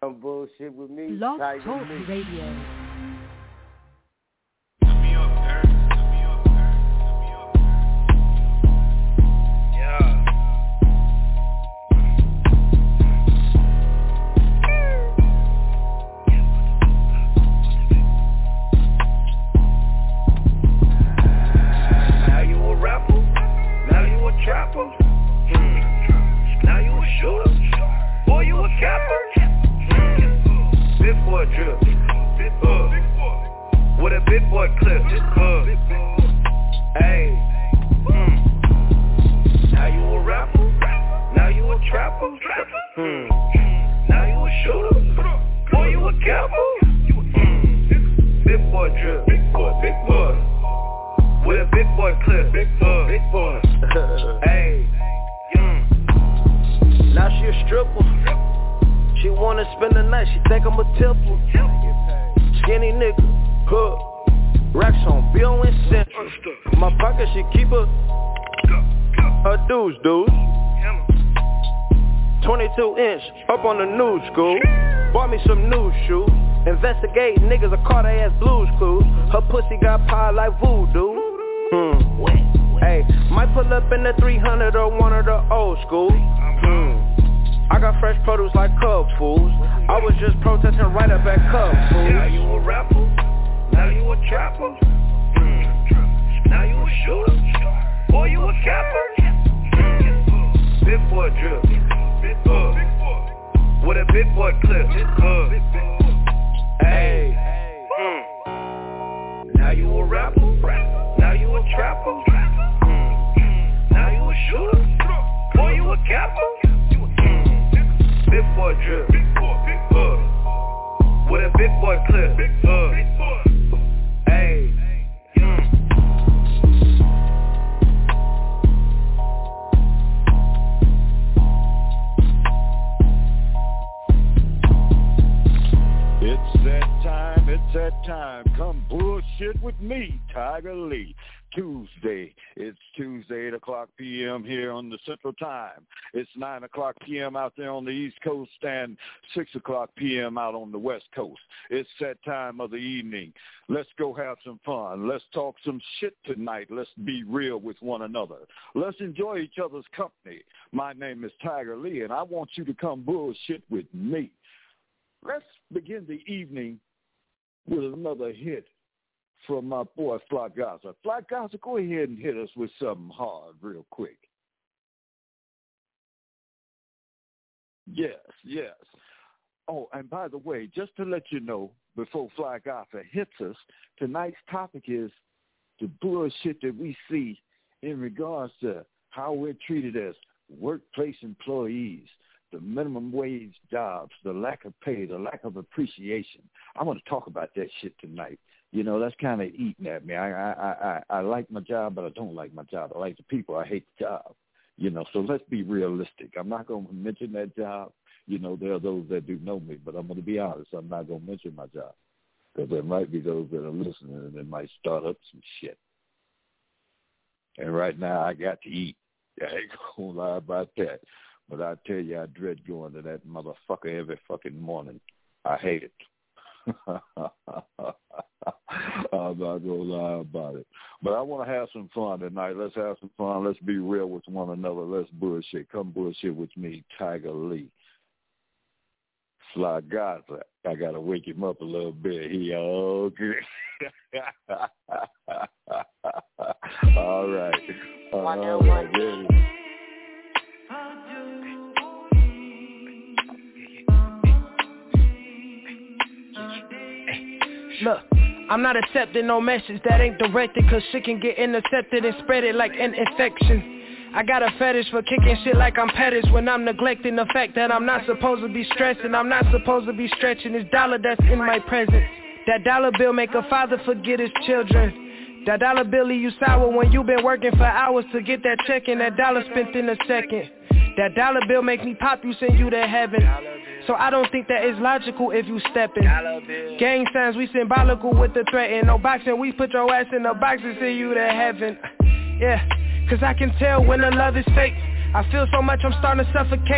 Bullshit with me. Blog Talk Radio. On the new school, bought me some new shoes. Investigate niggas, I caught her ass Blues Clues. Her pussy got power like voodoo. Hey, might pull up in the 300 or one of the old school. I got fresh produce like Cub Fools. I was just protesting right up at Cub Fools. Now you a rapper, now you a trapper. Now you a shooter, boy you a capper. Big boy drip, big boy. With a big boy clip, hey, now you a rapper, now you a trapper, now you a shooter, boy you a capper, big boy drip, with a big boy clip, hey. It's that time. Come bullshit with me, Tiger Lee. Tuesday. It's Tuesday, 8 o'clock p.m. here on the Central Time. It's 9 o'clock p.m. out there on the East Coast and 6 o'clock p.m. out on the West Coast. It's that time of the evening. Let's go have some fun. Let's talk some shit tonight. Let's be real with one another. Let's enjoy each other's company. My name is Tiger Lee, and I want you to come bullshit with me. Let's begin the evening with another hit from my boy Fly Gaza. Fly Gaza, go ahead and hit us with something hard real quick. Yes. Oh, and by the way, just to let you know, before Fly Gaza hits us, tonight's topic is the bullshit that we see in regards to how we're treated as workplace employees, the minimum wage jobs, the lack of pay, the lack of appreciation. I want to talk about that shit tonight. You know, that's kind of eating at me. I like my job, but I don't like my job. I like the people. I hate the job. You know, so let's be realistic. I'm not going to mention that job. You know, there are those that do know me, but I'm going to be honest. I'm not going to mention my job because there might be those that are listening and they might start up some shit. And right now I got to eat. I ain't going to lie about that. But I tell you, I dread going to that motherfucker every fucking morning. I hate it. I'm not going to lie about it. But I want to have some fun tonight. Let's have some fun. Let's be real with one another. Let's bullshit. Come bullshit with me, Tiger Lee. Fly Gaza. I got to wake him up a little bit. He okay. All right. Look, I'm not accepting no message that ain't directed, cause shit can get intercepted and spread it like an infection. I got a fetish for kicking shit like I'm pettish when I'm neglecting the fact that I'm not supposed to be stressing. I'm not supposed to be stretching this dollar that's in my presence. That dollar bill make a father forget his children. That dollar bill leave you sour when you been working for hours to get that check and that dollar spent in a second. That dollar bill make me pop you, send you to heaven. So I don't think that is logical if you steppin'. Gang signs, we symbolical with the threat. And no boxing, we put your ass in a box and send you to heaven. Yeah, cause I can tell when the love is fake. I feel so much I'm starting to suffocate.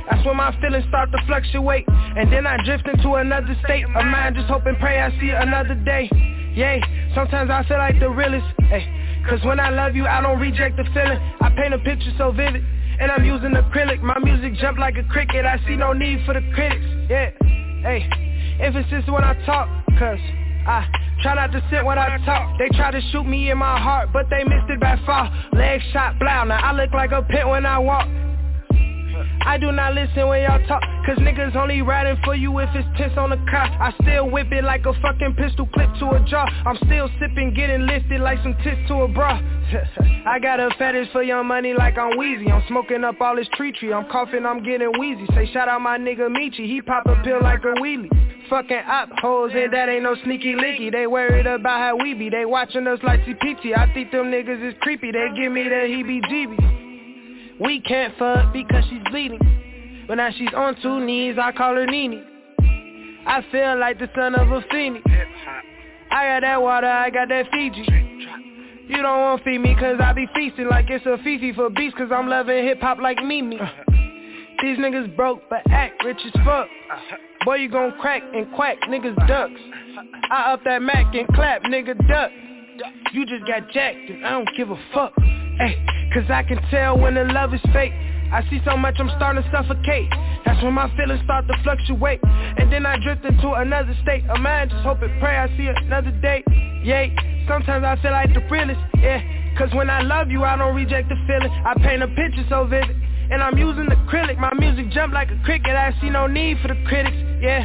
That's when my feelings start to fluctuate. And then I drift into another state of mind, just hope and pray I see another day. Yay, sometimes I feel like the realest, ay. Cause when I love you, I don't reject the feeling. I paint a picture so vivid, and I'm using acrylic. My music jump like a cricket, I see no need for the critics. Yeah, hey, emphasis when I talk, cause I try not to sit when I talk. They try to shoot me in my heart, but they missed it by far. Leg shot, blow, now I look like a pit when I walk. I do not listen when y'all talk, cause niggas only riding for you if it's tense on the car. I still whip it like a fucking pistol clip to a jaw. I'm still sipping, getting lifted like some tits to a bra. I got a fetish for young money like I'm Wheezy. I'm smoking up all this tree. I'm coughing, I'm getting wheezy. Say shout out my nigga Michi, he pop a pill like a wheelie. Fucking op hoes, and that ain't no sneaky leaky. They worried about how we be, they watching us like CPT. I think them niggas is creepy, they give me the heebie-jeebies. We can't fuck because she's bleeding, but now she's on 2 knees, I call her Nene. I feel like the son of a phoenix. I got that water, I got that Fiji. You don't want to feed me cause I be feasting like it's a Fifi for beats, cause I'm loving hip-hop like Mimi. These niggas broke but act rich as fuck. Boy, you gon' crack and quack, niggas ducks. I up that Mac and clap, nigga duck. You just got jacked and I don't give a fuck. Ay, cause I can tell when the love is fake. I see so much I'm starting to suffocate. That's when my feelings start to fluctuate. And then I drift into another state of mind, just hope and pray I see another day. Yay, sometimes I feel like the realest, yeah. Cause when I love you, I don't reject the feeling. I paint a picture so vivid, and I'm using acrylic. My music jump like a cricket, I see no need for the critics, yeah.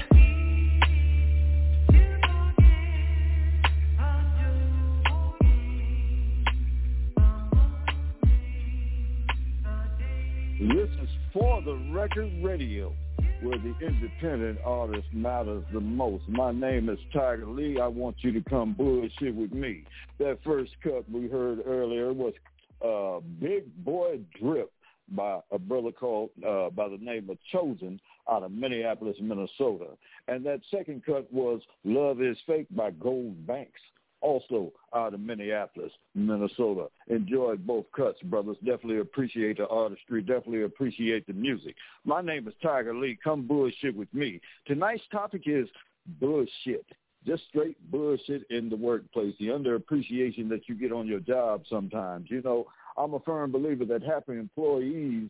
This is For the Record Radio, where the independent artist matters the most. My name is Tiger Lee. I want you to come bullshit with me. That first cut we heard earlier was Big Boy Drip by a brother called by the name of Chosen out of Minneapolis, Minnesota. And that second cut was Love is Fake by Gold Banks, also out of Minneapolis, Minnesota. Enjoyed both cuts, brothers. Definitely appreciate the artistry. Definitely appreciate the music. My name is Tiger Lee. Come bullshit with me. Tonight's topic is bullshit. Just straight bullshit in the workplace. The underappreciation that you get on your job sometimes. You know, I'm a firm believer that happy employees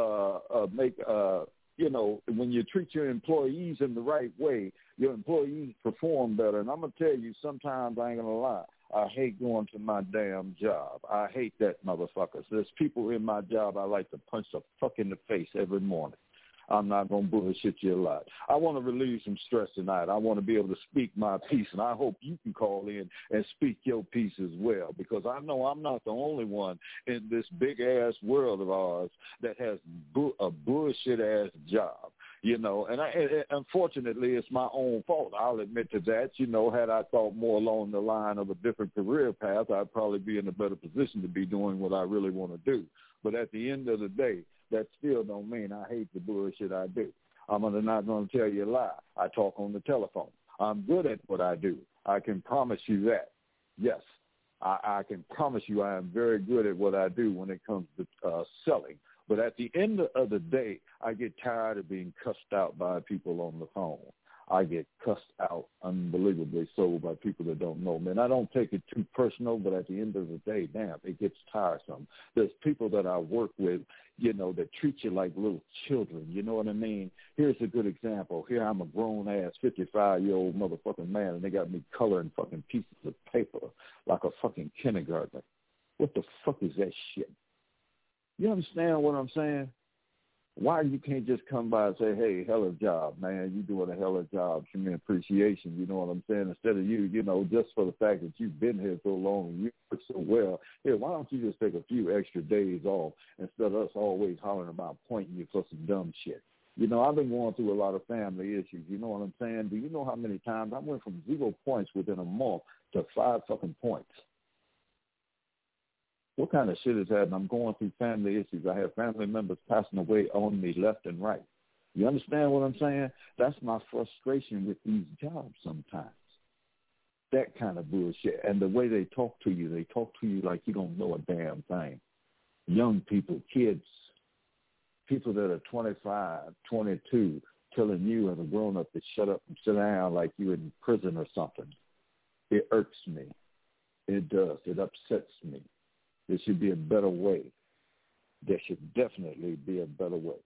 make you know, when you treat your employees in the right way, your employees perform better. And I'm going to tell you, sometimes I ain't going to lie, I hate going to my damn job. I hate that motherfuckers. There's people in my job I like to punch the fuck in the face every morning. I'm not going to bullshit you a lot. I want to relieve some stress tonight. I want to be able to speak my piece, and I hope you can call in and speak your piece as well, because I know I'm not the only one in this big-ass world of ours that has a bullshit-ass job, you know. And unfortunately, it's my own fault. I'll admit to that. You know, had I thought more along the line of a different career path, I'd probably be in a better position to be doing what I really want to do. But at the end of the day, that still don't mean I hate the bullshit I do. I'm not going to tell you a lie. I talk on the telephone. I'm good at what I do. I can promise you that. Yes, I can promise you I am very good at what I do when it comes to selling. But at the end of the day, I get tired of being cussed out by people on the phone. I get cussed out unbelievably so by people that don't know me. And I don't take it too personal, but at the end of the day, damn, it gets tiresome. There's people that I work with, you know, that treat you like little children. You know what I mean? Here's a good example. Here I'm a grown-ass 55-year-old motherfucking man, and they got me coloring fucking pieces of paper like a fucking kindergartner. What the fuck is that shit? You understand what I'm saying? Why you can't just come by and say, hey, hell of a job, man. You doing a hell of a job. Show me appreciation. You know what I'm saying? Instead of you know, just for the fact that you've been here so long and you work so well, here, why don't you just take a few extra days off instead of us always hollering about pointing you for some dumb shit? You know, I've been going through a lot of family issues. You know what I'm saying? Do you know how many times I went from 0 points within a month to 5 fucking points? What kind of shit is that? And I'm going through family issues. I have family members passing away on me left and right. You understand what I'm saying? That's my frustration with these jobs sometimes. That kind of bullshit. And the way they talk to you like you don't know a damn thing. Young people, kids, people that are 25, 22, telling you as a grown-up to shut up and sit down like you're in prison or something. It irks me. It does. It upsets me. There should be a better way. There should definitely be a better way.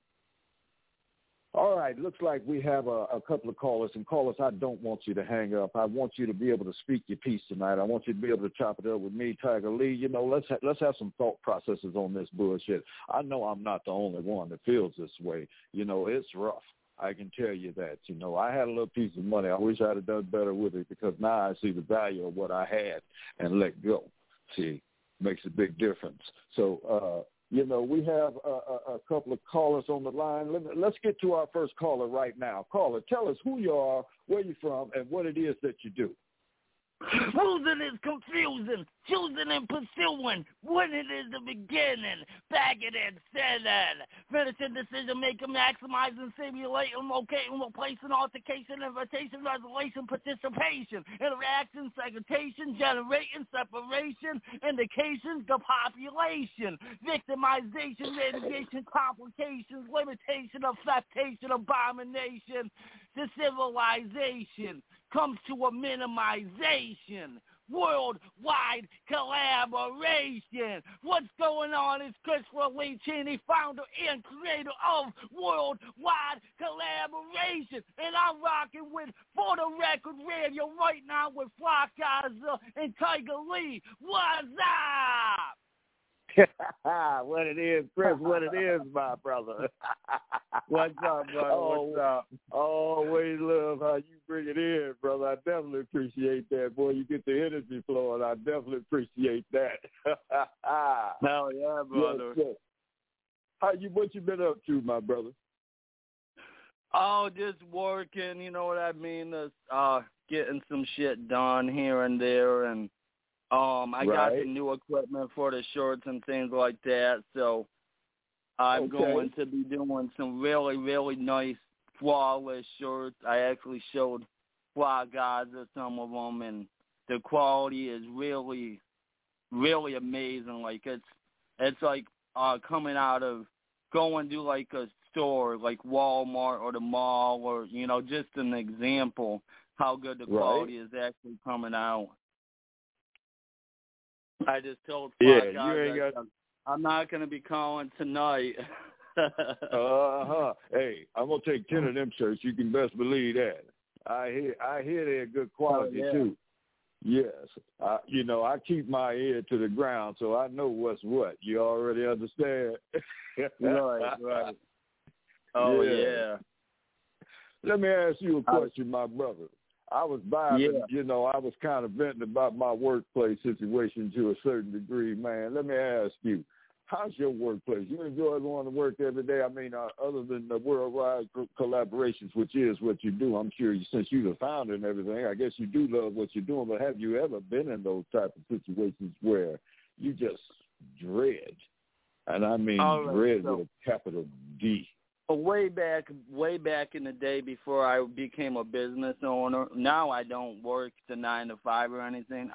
All right, looks like we have a couple of callers. And callers, I don't want you to hang up. I want you to be able to speak your piece tonight. I want you to be able to chop it up with me, Tiger Lee. You know, let's have some thought processes on this bullshit. I know I'm not the only one that feels this way. You know, it's rough. I can tell you that. You know, I had a little piece of money. I wish I'd have done better with it because now I see the value of what I had and let go. See, makes a big difference. So, you know, we have a couple of callers on the line. Let's get to our first caller right now. Caller, tell us who you are, where you're from, and what it is that you do. Losing is confusing, choosing and pursuing, when it is the beginning, bagging and setting, finishing decision-making, maximizing, simulating, locating, replacing, altercation, invitation, resolution, participation, interaction, segmentation, generating, separation, indications, the population, victimization, mitigation, complications, limitation, affectation, abomination, the civilization comes to a minimization, worldwide collaboration. What's going on is Christopher Lee Cheney, founder and creator of Worldwide Collaboration. And I'm rocking with For the Record Radio right now with Fly Gaza and Tiger Lee. What's up? What it is, Chris, what it is, my brother. What's up, brother? What's up? Always love how you bring it in, brother. I definitely appreciate that. Boy, you get the energy flowing. I definitely appreciate that. Hell yeah, brother. Yes, what you been up to, my brother? Oh, just working, you know what I mean? Getting some shit done here and there, and I got some new equipment for the shorts and things like that, so I'm going to be doing some really, really nice, flawless shorts. I actually showed Fly Gaza some of them, and the quality is really, really amazing. Like, it's like coming out of going to, like, a store, like Walmart or the mall, or, you know, just an example how good the quality is actually coming out. I just told Fly Gaza I'm not going to be calling tonight. Hey, I'm going to take 10 of them shirts. You can best believe that. I hear they're good quality, too. Yes. You know, I keep my ear to the ground, so I know what's what. You already understand? Right. Oh, yeah. Let me ask you a question, my brother. I was vibing, you know, I was kind of venting about my workplace situation to a certain degree, man. Let me ask you, how's your workplace? You enjoy going to work every day? I mean, other than the worldwide collaborations, which is what you do, I'm sure since you're the founder and everything, I guess you do love what you're doing, but have you ever been in those type of situations where you just dread, and I mean dread with a capital D? Way back in the day before I became a business owner, now I don't work the 9 to 5 or anything.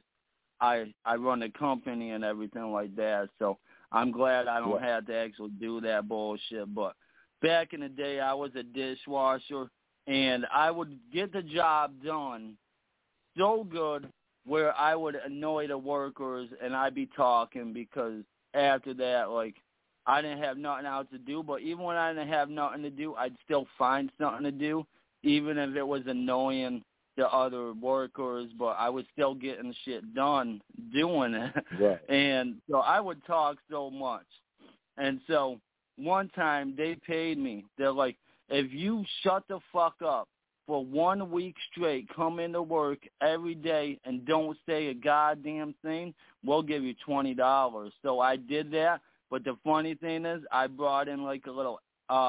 I run a company and everything like that. So I'm glad I don't have to actually do that bullshit. But back in the day, I was a dishwasher, and I would get the job done so good where I would annoy the workers and I'd be talking because after that, like, I didn't have nothing else to do, but even when I didn't have nothing to do, I'd still find something to do, even if it was annoying the other workers, but I was still getting shit done doing it. Right. And so I would talk so much. And so one time they paid me. They're like, if you shut the fuck up for 1 week straight, come into work every day and don't say a goddamn thing, we'll give you $20. So I did that. But the funny thing is, I brought in like a little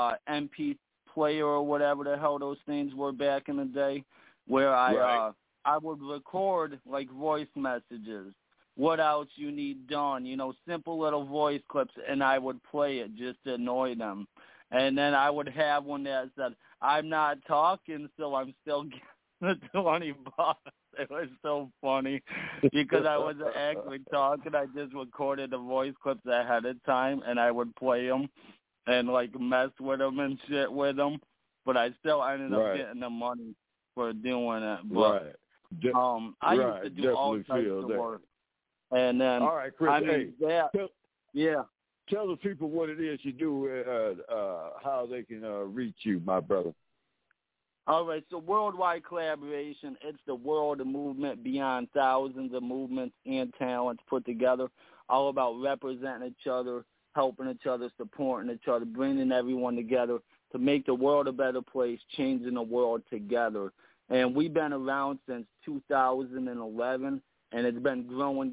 MP player or whatever the hell those things were back in the day, where I would record like voice messages, what else you need done, you know, simple little voice clips, and I would play it just to annoy them. And then I would have one that said, I'm not talking, so I'm still getting the $20. It was so funny because I wasn't actually talking. I just recorded the voice clips ahead of time, and I would play them. and like mess with them and shit with them, but I still ended up getting the money for doing it. But I used to do all types of work. And then, all right, Chris, tell the people what it is you do, how they can reach you, my brother. All right, so Worldwide Collaboration, it's the world of movement beyond thousands of movements and talents put together, all about representing each other, helping each other, supporting each other, bringing everyone together to make the world a better place, changing the world together. And we've been around since 2011, and it's been growing.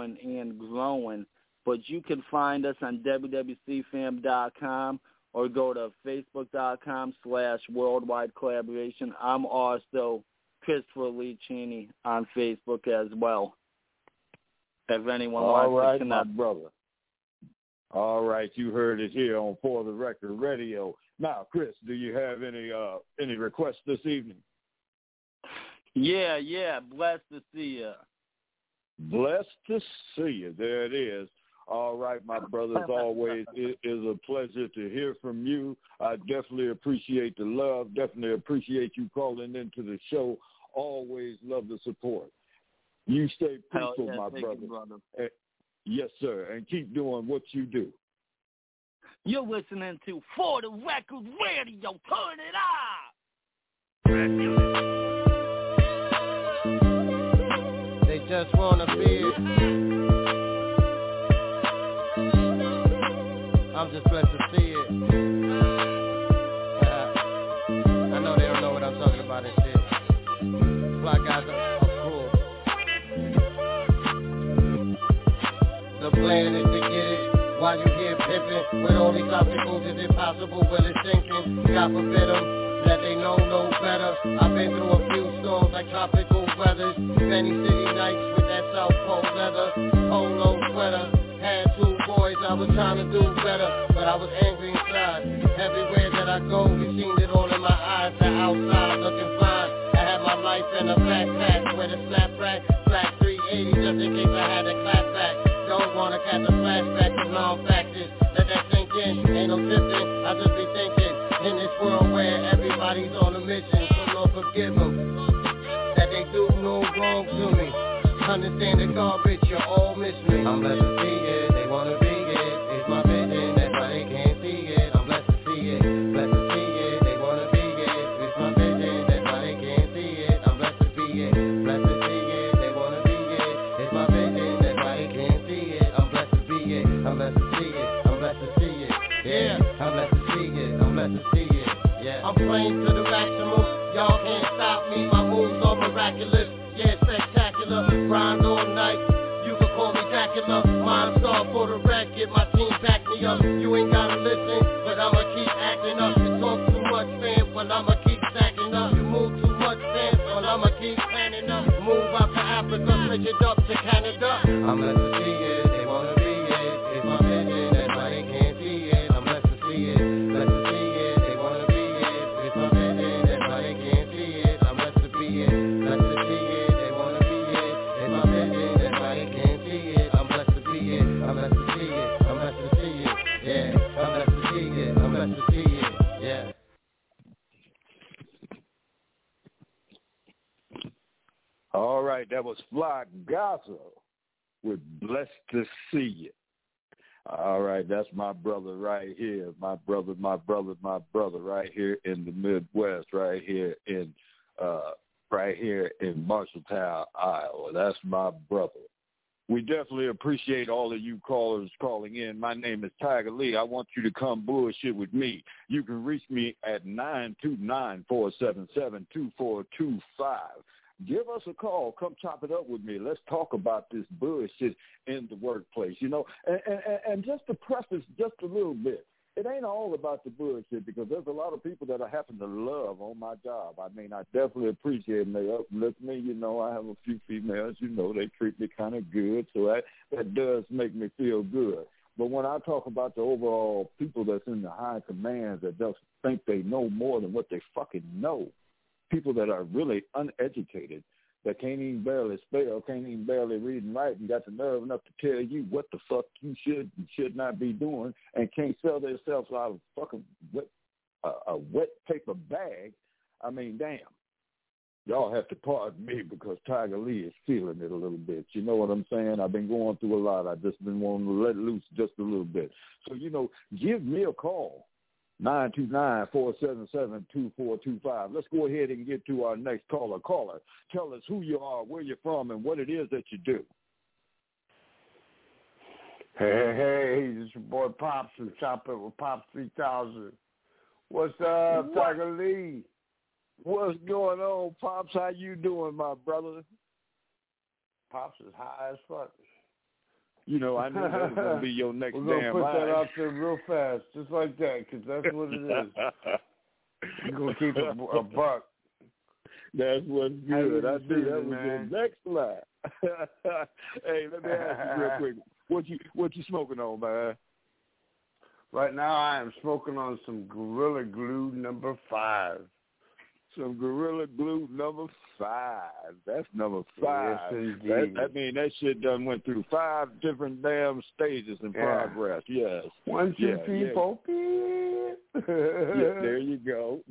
But you can find us on www.cfam.com or go to facebook.com/worldwide collaboration. I'm also Christopher Lee Cheney on Facebook as well. If anyone wants to connect. My brother. All right, you heard it here on For the Record Radio. Now, Chris, do you have any requests this evening? Yeah. Blessed to see you. Blessed to see you. There it is. All right, my brother, as always, it is a pleasure to hear from you. I definitely appreciate the love, definitely appreciate you calling into the show. Always love the support. You stay peaceful, my brother. Yes, sir, and keep doing what you do. You're listening to For the Record Radio. Turn it up! They just want to be it. I'm just blessed to see it. I know they don't know what I'm talking about and shit. Fly guys are cool. The plan is to get it while you here pimping. With all these obstacles, is it possible? Well, it's sinking. God forbid them that they know no better. I've been through a few storms like tropical weathers. Many city nights with that South Pole leather. Polo sweater. Had 2 boys, I was trying to do better, but I was angry inside. Everywhere that I go, you seen it all in my eyes. The outside looking fine. I had my life in a backpack with a snap rack, flat 380 just in case I had to clap back. Don't wanna catch a flashback of long factors. Let that sink in, ain't no tipping. I just be thinking in this world where everybody's on a mission. So Lord forgive them that they do no wrong to me. Understand the garbage, you all miss me. I'm blessed to see it, they wanna be it. It's my vision, that's why they can't see it. I'm blessed to see it, blessed to see it. They wanna be it, it's my vision, that's why they can't see it. I'm blessed to be it, blessed to see it. They wanna be it, it's my vision, that's why they can't see it. I'm blessed to be it, I'm blessed to see it. I'm blessed to see it, yeah. I'm blessed to see it, I'm blessed to see it, yeah. I'm playing to the maximum, y'all can't stop me. My moves are miraculous. Yeah, spectacular, grind all night, you can call me Dracula. Mind star for the record, my team back me up. You ain't gotta listen, but I'ma keep acting up. You talk too much, fam, well I'ma keep stacking up. You move too much, fam, well I'ma keep planning up. Move out to Africa, switch it up to Canada. I'm blessed to see it, they wanna be it. It's my vision, that's why they can't see it. I'm blessed to see it, blessed to see it. They wanna be it, it's my vision, that's why they can't see it. I'm blessed to be it, blessed to see it. I'm blessed to see it, I'm blessed to see it, yeah. I'm blessed to see it, I'm blessed to see it, yeah. All right, that was Fly Gaza with Blessed to See You. All right, that's my brother right here, my brother right here in the Midwest, right here in Marshalltown, Iowa. That's my brother. We definitely appreciate all of you callers calling in. My name is Tiger Lee. I want you to come bullshit with me. You can reach me at 929-477-2425. Give us a call. Come chop it up with me. Let's talk about this bullshit in the workplace, you know. And just to preface just a little bit, it ain't all about the bullshit because there's a lot of people that I happen to love on my job. I mean, I definitely appreciate them. They uplift me. You know, I have a few females, you know, they treat me kind of good. So that does make me feel good. But when I talk about the overall people that's in the high commands that just think they know more than what they fucking know, people that are really uneducated, that can't even barely spell, can't even barely read and write, and got the nerve enough to tell you what the fuck you should and should not be doing, and can't sell themselves out of fucking a wet paper bag. I mean, damn. Y'all have to pardon me because Tiger Lee is feeling it a little bit. You know what I'm saying? I've been going through a lot. I've just been wanting to let loose just a little bit. So, give me a call, 929-477-2425. Let's go ahead and get to our next caller. Caller, tell us who you are, where you're from, and what it is that you do. Hey, this is your boy Pops from Chop It with Pops 3000. What's up, Tiger Lee? What's going on, Pops? How you doing, my brother? Pops is high as fuck. I knew that was going to be your next damn line. We're going to put that out there real fast, just like that, because that's what it is. We're going to keep a buck. That's what's good. I knew that was your next line. Hey, let me ask you real quick. What you smoking on, man? Right now I am smoking on some Gorilla Glue number 5. Some Gorilla Glue number 5. That's number 5. Yes, indeed. I mean, that shit done went through 5 different damn stages in progress. Yes. 1, 2, 3, 4. There you go.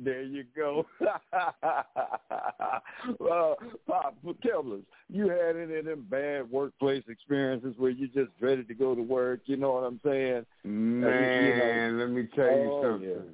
Pop, tell us, you had any of them bad workplace experiences where you just ready to go to work? You know what I'm saying? Man, let me tell you something. Yeah.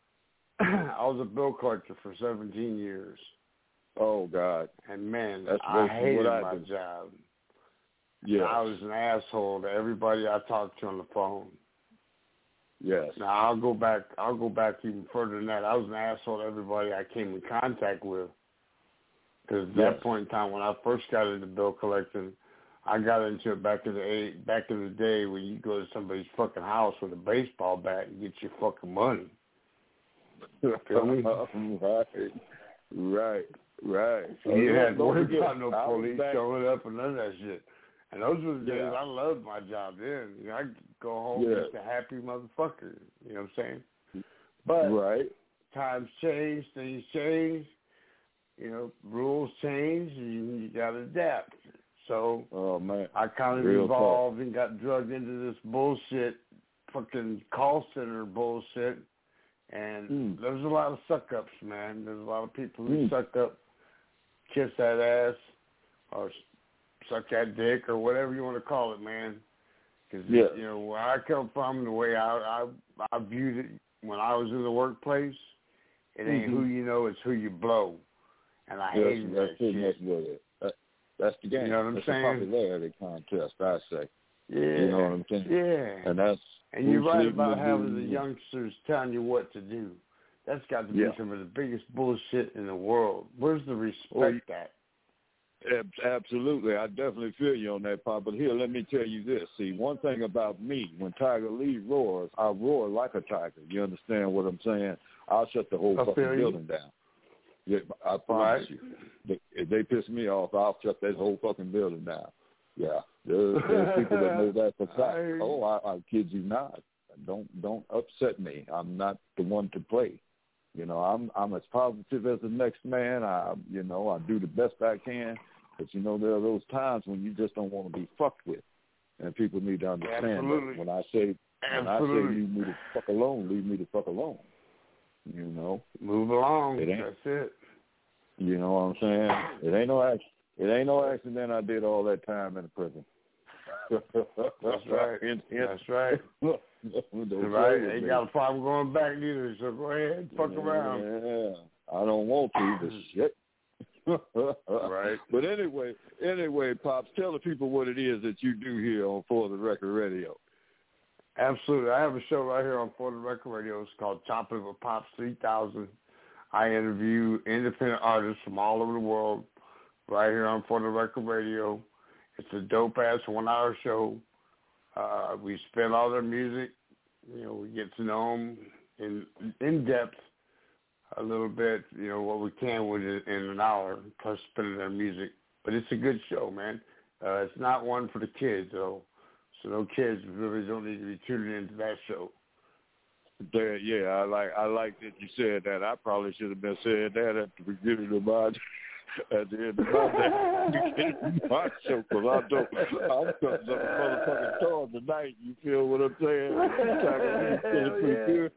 I was a bill collector for 17 years. Oh, God. And, man, I hated my job. Yeah. I was an asshole to everybody I talked to on the phone. Yes. Now, I'll go back even further than that. I was an asshole to everybody I came in contact with. Because at that point in time, when I first got into bill collecting, I got into it back in the day when you go to somebody's fucking house with a baseball bat and get your fucking money. Feel me? Right. So you had to worry about no police showing up and none of that shit. And those were the days I loved my job then. I'd go home just a happy motherfucker. You know what I'm saying? But times change, things change. Rules change, and you got to adapt. So I kind of evolved and got drugged into this bullshit, fucking call center bullshit. And there's a lot of suck-ups, man. There's a lot of people who suck up, kiss that ass, or suck that dick, or whatever you want to call it, man. Because, where I come from, the way I viewed it when I was in the workplace, it ain't who you know, it's who you blow. And I hated that shit. That's the game. You know what I'm saying? It's a popularity contest, I say. Yeah. You know what I'm saying? Yeah. And you're right about having the youngsters telling you what to do. That's got to be some of the biggest bullshit in the world. Where's the respect at? Absolutely. I definitely feel you on that, Pop. But here, let me tell you this. See, one thing about me, when Tiger Lee roars, I roar like a tiger. You understand what I'm saying? I'll shut the whole fucking building down. Yeah, I promise you. If they piss me off, I'll shut that whole fucking building down. Yeah. There's people that know that for fact. I kid you not. Don't upset me. I'm not the one to play. I'm as positive as the next man. I do the best I can. But there are those times when you just don't want to be fucked with, and people need to understand that. When I say leave me the fuck alone, leave me the fuck alone. Move along. That's it. You know what I'm saying? It ain't no accident I did all that time in the prison. That's right. That's right. Right. Ain't got a problem going back neither, so go ahead and fuck around. Yeah. I don't want to, but shit. Right. But anyway, Pops, tell the people what it is that you do here on For the Record Radio. Absolutely. I have a show right here on For the Record Radio. It's called Chop It with Pops 3000. I interview independent artists from all over the world right here on For the Record Radio. It's a dope-ass 1-hour show. We spin all their music. We get to know them in depth a little bit, what we can with it in an hour, plus spinning their music. But it's a good show, man. It's not one for the kids, though. So no kids really don't need to be tuning into that show. Yeah, I like that you said that. I probably should have been saying that at the beginning of my at the end of my day. You get my show because I'm cutting up a motherfucking storm tonight. You feel what I'm saying? Feeling pretty good.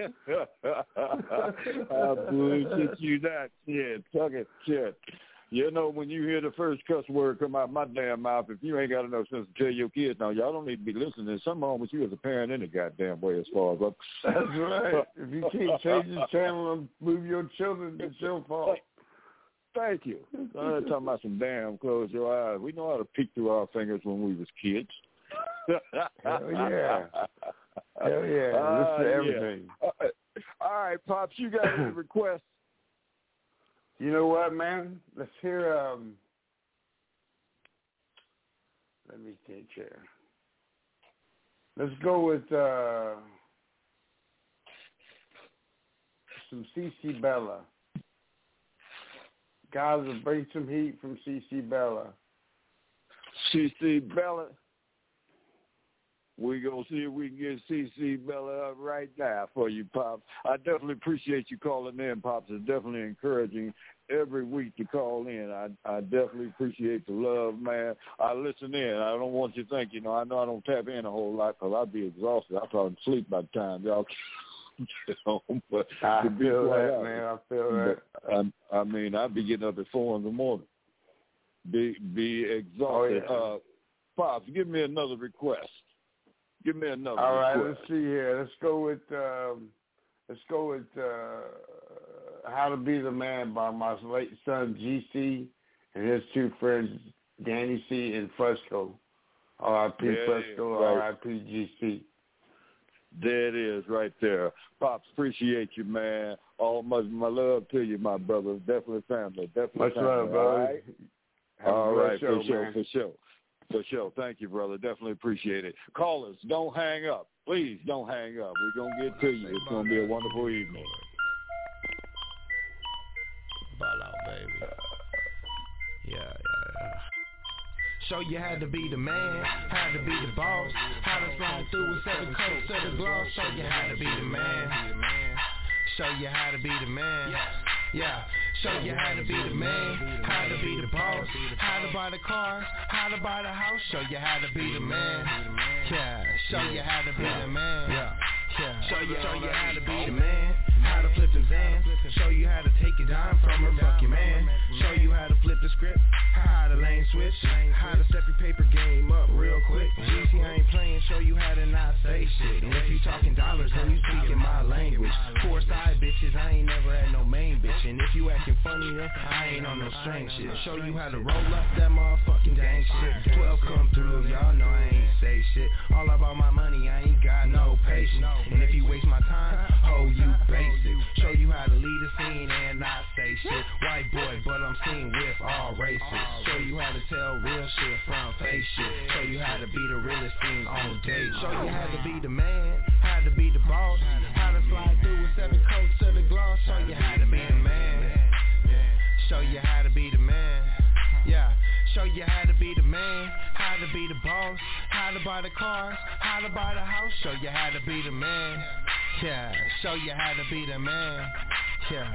I bullshit you that shit. Tuck it, shit. You know, when you hear the first cuss word come out my damn mouth, if you ain't got enough sense to tell your kids, now, y'all don't need to be listening. There's something wrong with you as a parent any goddamn way as far as That's right. If you can't change the channel and move your children, it's your fault. Thank you. I'm not talking about some damn close your eyes. We know how to peek through our fingers when we was kids. Hell yeah. Hell yeah. Listen to everything. Yeah. All right, Pops, you got any requests? You know what, man? Let's hear, let me think here. Let's go with some CC Bella. Guys, will bring some heat from CC Bella. CC Bella. We're going to see if we can get CC Bella up right now for you, Pops. I definitely appreciate you calling in, Pops. It's definitely encouraging every week to call in. I definitely appreciate the love, man. I listen in. I don't want you to think, I know I don't tap in a whole lot because I'd be exhausted. I'll probably sleep by the time y'all get home. But I feel that, man. I feel that. I mean, I'd be getting up at 4 in the morning. Be exhausted. Oh, yeah. Pops, give me another request. Give me another. All right, request. Let's see here. Let's go with How to Be the Man by my late son GC and his two friends Danny C and Fresco. R.I.P. Fresco, R.I.P. GC. There it is right there. Pops, appreciate you, man. All my love to you, my brother. Definitely family. Definitely much family. love, brother. All right, show, for sure. Thank you, brother. Definitely appreciate it. Callers, don't hang up. Please don't hang up. We're going to get to you. It's going to be a wonderful evening. Ball out, baby. Yeah. Show you how to be the man, how to be the boss, how to slide through with 7 coats to the gloss. Show you how to be the man. Show you how to be the man. Yeah. Show you how to be the man, how to be the boss, how to buy the cars, how to buy the house. Show you how to be the man. Yeah. Show you how to be the man. Yeah. Show you how to be the man, how to flip them Zans. Show you how to take a dime from her fucking man. Show you how to flip the script, how to lane switch, how to step your paper game up real quick. GC, I ain't playing, show you how to not say shit. And if you talking dollars, then you speaking my language. 4 side bitches, I ain't never had no main bitch. And if you acting funny, then I ain't on no strange shit. Show you how to roll up that motherfucking dang shit. 12 come through, y'all know I ain't say shit. All about my money, I ain't got no patience. And if you waste my time, oh, you basic. Show you how to lead a scene and not say shit. White boy, but I'm seen with all races. Show you how to tell real shit from fake shit. Show you how to be the realest thing on date. Show you how to be the man, how to be the boss, how to slide through with 7 coats to the gloss. Show you how to be the man. Show you how to be the man. Yeah. Show you how to be the man, how to be the boss, how to buy the cars, how to buy the house. Show you how to be the man. Yeah. Show you how to be the man. Yeah.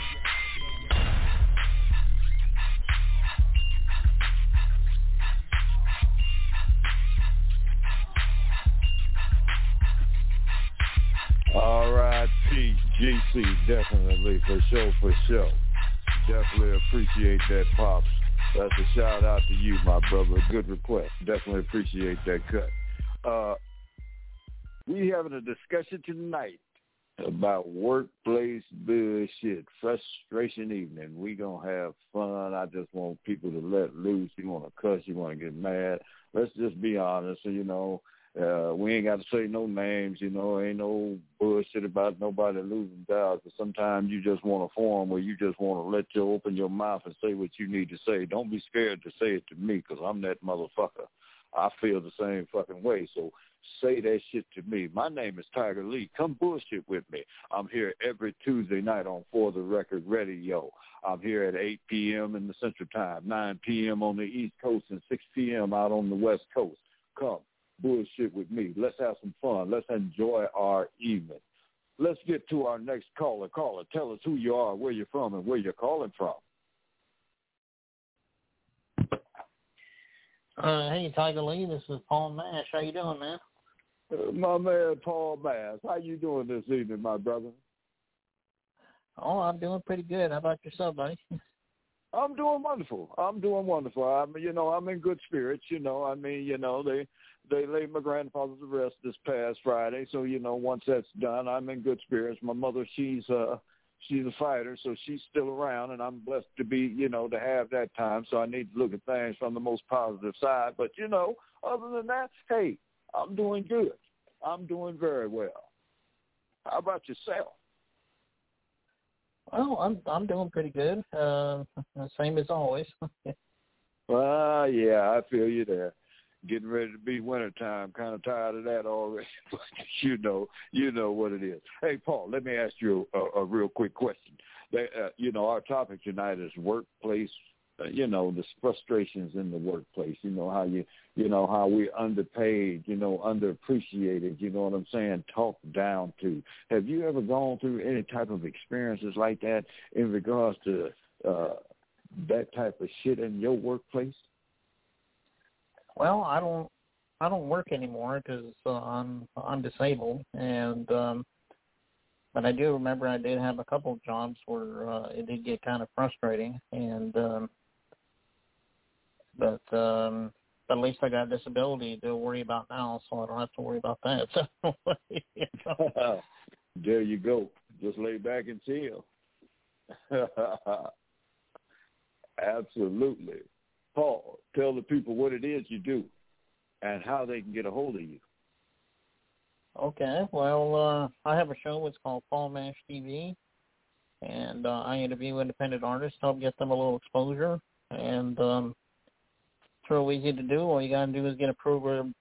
R.I.P. GC, definitely, for sure. Definitely appreciate that, Pops. That's a shout out to you, my brother. Good request. Definitely appreciate that cut. We having a discussion tonight about workplace bullshit, frustration evening. We gonna have fun. I just want people to let loose. You want to cuss, you want to get mad. Let's just be honest. We ain't got to say no names, ain't no bullshit about nobody losing jobs. But sometimes you just want a forum where you just want to open your mouth and say what you need to say. Don't be scared to say it to me because I'm that motherfucker. I feel the same fucking way. So say that shit to me. My name is Tiger Lee. Come bullshit with me. I'm here every Tuesday night on For the Record Radio. I'm here at 8 p.m. in the Central Time, 9 p.m. on the East Coast, and 6 p.m. out on the West Coast. Come bullshit with me. Let's have some fun. Let's enjoy our evening. Let's get to our next caller. Caller, tell us who you are, where you're from, and where you're calling from. Hey, Tiger Lee, this is Paul Mash. How you doing, man? My man, Paul Mash. How you doing this evening, my brother? Oh, I'm doing pretty good. How about yourself, buddy? I'm doing wonderful. I'm in good spirits. They laid my grandfather to rest this past Friday. So, once that's done, I'm in good spirits. My mother, she's a fighter, so she's still around, and I'm blessed to be, to have that time. So I need to look at things from the most positive side. But, other than that, hey, I'm doing good. I'm doing very well. How about yourself? Well, I'm doing pretty good. Same as always. Well, yeah, I feel you there. Getting ready to be wintertime. Kind of tired of that already. But you know what it is. Hey, Paul, let me ask you a real quick question. Our topic tonight is workplace. The frustrations in the workplace. How we're underpaid. Underappreciated. You know what I'm saying? Talked down to. Have you ever gone through any type of experiences like that in regards to that type of shit in your workplace? Well, I don't work anymore because I'm disabled, and but I do remember I did have a couple of jobs where it did get kind of frustrating, and but at least I got disability to worry about now, so I don't have to worry about that. So there you go. Just lay back and chill. Absolutely. Paul, tell the people what it is you do and how they can get a hold of you. Okay. Well, I have a show. It's called Paul Mash TV, and I interview independent artists, help get them a little exposure, and it's real easy to do. All you got to do is get a program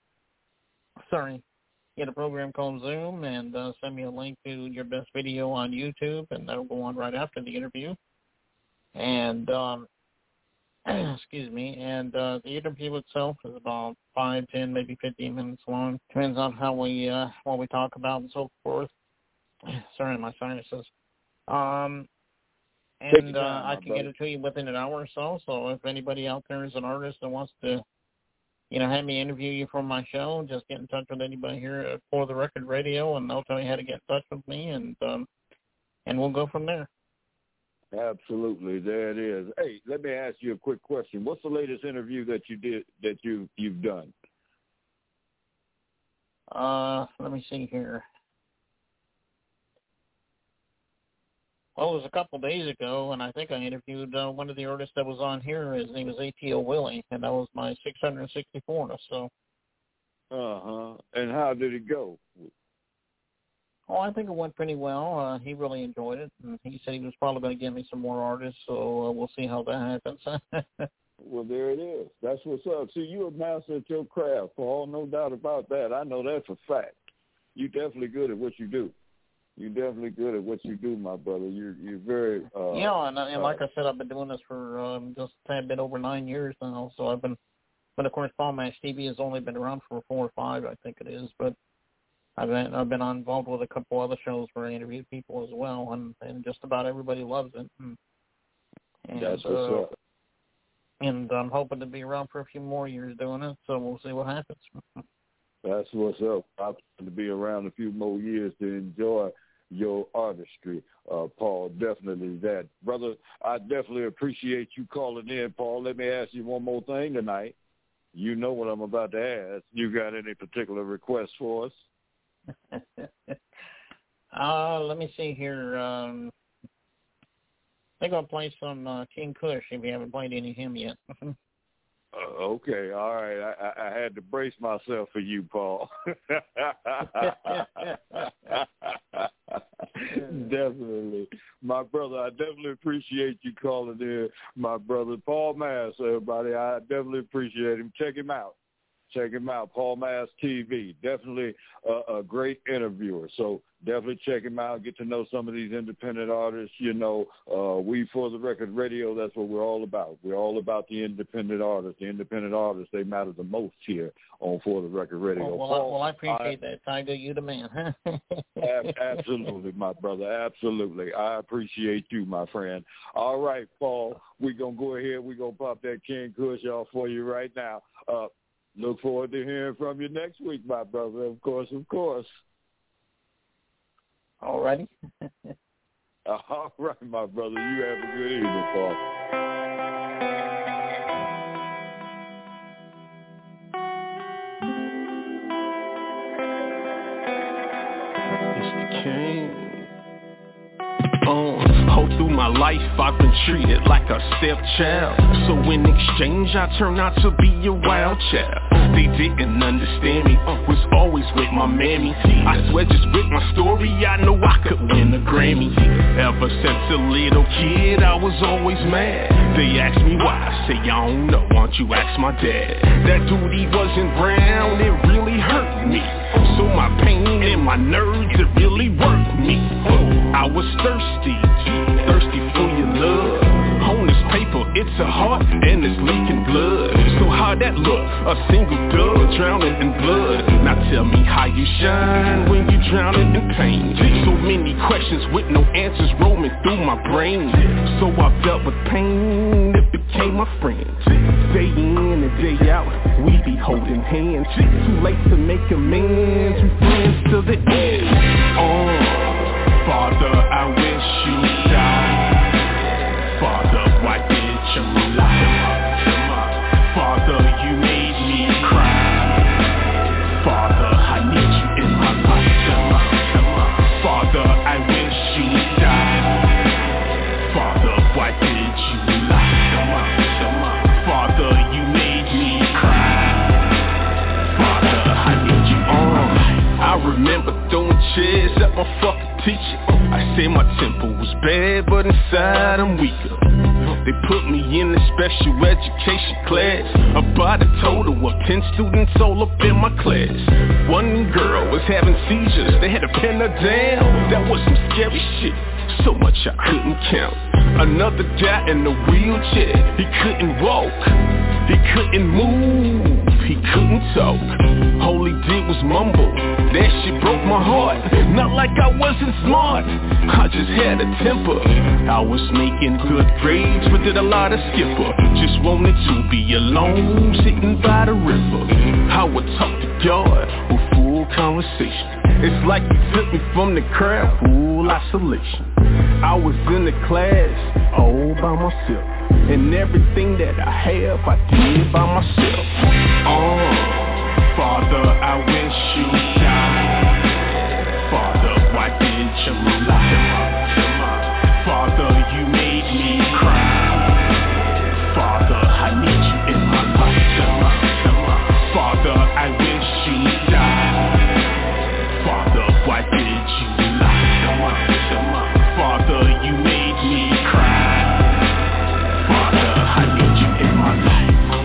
called Zoom and send me a link to your best video on YouTube, and that'll go on right after the interview. And excuse me, and the interview itself is about 5, 10, maybe 15 minutes long. Depends on how what we talk about and so forth. Sorry, my sinuses. And I can get it to you within an hour or so. So if anybody out there is an artist that wants to, have me interview you for my show, just get in touch with anybody here at For the Record Radio, and they'll tell you how to get in touch with me, and we'll go from there. Absolutely, there it is. Hey, let me ask you a quick question. What's the latest interview that you've done? Let me see here. Well, it was a couple of days ago, and I think I interviewed one of the artists that was on here. His name is A.T.O. Willie, and that was my 664th. So. And how did it go? Oh, I think it went pretty well. He really enjoyed it, and he said he was probably going to give me some more artists, so we'll see how that happens. Well, there it is. That's what's up. See, you're a master at your craft, Paul. No doubt about that. I know that's a fact. You're definitely good at what you do. You're definitely good at what you do, my brother. You're very... and like I said, I've been doing this for just a tad bit over 9 years now, so I've been... But, of course, Paul Mash TV has only been around for 4 or 5, I think it is, but... I've been involved with a couple other shows where I interview people as well, and just about everybody loves it. And that's what's up. And I'm hoping to be around for a few more years doing it, so we'll see what happens. That's what's up. I'm going to be around a few more years to enjoy your artistry, Paul. Definitely that. Brother, I definitely appreciate you calling in, Paul. Let me ask you one more thing tonight. You know what I'm about to ask. You got any particular requests for us? Let me see here. I think I'll play some King Kush if you haven't played any of him yet. Okay, all right. I had to brace myself for you, Paul. Definitely. My brother, I definitely appreciate you calling in. My brother, Paul Mash, everybody. I definitely appreciate him. Check him out. Check him out, Paul Mass TV. Definitely a great interviewer. So definitely check him out. Get to know some of these independent artists. You know, we For the Record Radio, that's what we're all about. We're all about the independent artists. The independent artists, they matter the most here on For the Record Radio. Well, I appreciate that, Tiger. You the man. Absolutely, my brother. Absolutely. I appreciate you, my friend. All right, Paul, we're going to go ahead. We're going to pop that King Kush off for you right now. Look forward to hearing from you next week, my brother. Of course. All righty. All right, my brother. You have a good evening, Paul. It's the King. All through my life I've been treated like a stepchild. So in exchange I turned out to be a wild child. They didn't understand me, was always with my mammy. I swear just with my story I know I could win a Grammy. Ever since a little kid I was always mad. They asked me why, I say I don't know, why don't you ask my dad. That dude, he wasn't brown, it really hurt me. So my pain and my nerves, it really worked me. I was thirsty for your love. On this paper, it's a heart and it's leaking blood. So how that look? A single dove drowning in blood. Now tell me how you shine when you drowning in pain. So many questions with no answers roaming through my brain. So I dealt with pain, it became my friend. Day in and day out, we be holding hands. Too late to make amends, we friends till the end. Father, I wish you died. Father, why did you lie? Father, you made me cry. Father, I need you in my life. Father, I wish you died. Father, why did you lie? Father, you made me cry. Father, I need you in my life. I remember throwing chairs at my fucking teacher. I said my temper was bad, but inside I'm weaker. They put me in a special education class. About a total of 10 students all up in my class. One girl was having seizures, they had to pin her down. That was some scary shit, so much I couldn't count. Another guy in a wheelchair, he couldn't walk, he couldn't move, he couldn't talk. All he did was mumble, that shit broke my heart. Not like I wasn't smart, I just had a temper. I was making good grades, but did a lot of skipper. Just wanted to be alone, sitting by the river. I would talk to God with full conversation. It's like he took me from the crowd, full isolation. I was in the class, all by myself. And everything that I have, I did by myself. Father, I wish you died. Father, why did you lie? Father, you made me cry. Father, I need you in my life. Father, I wish you died. Father, why did you lie? Father, you made me cry. Father, I need you in my life.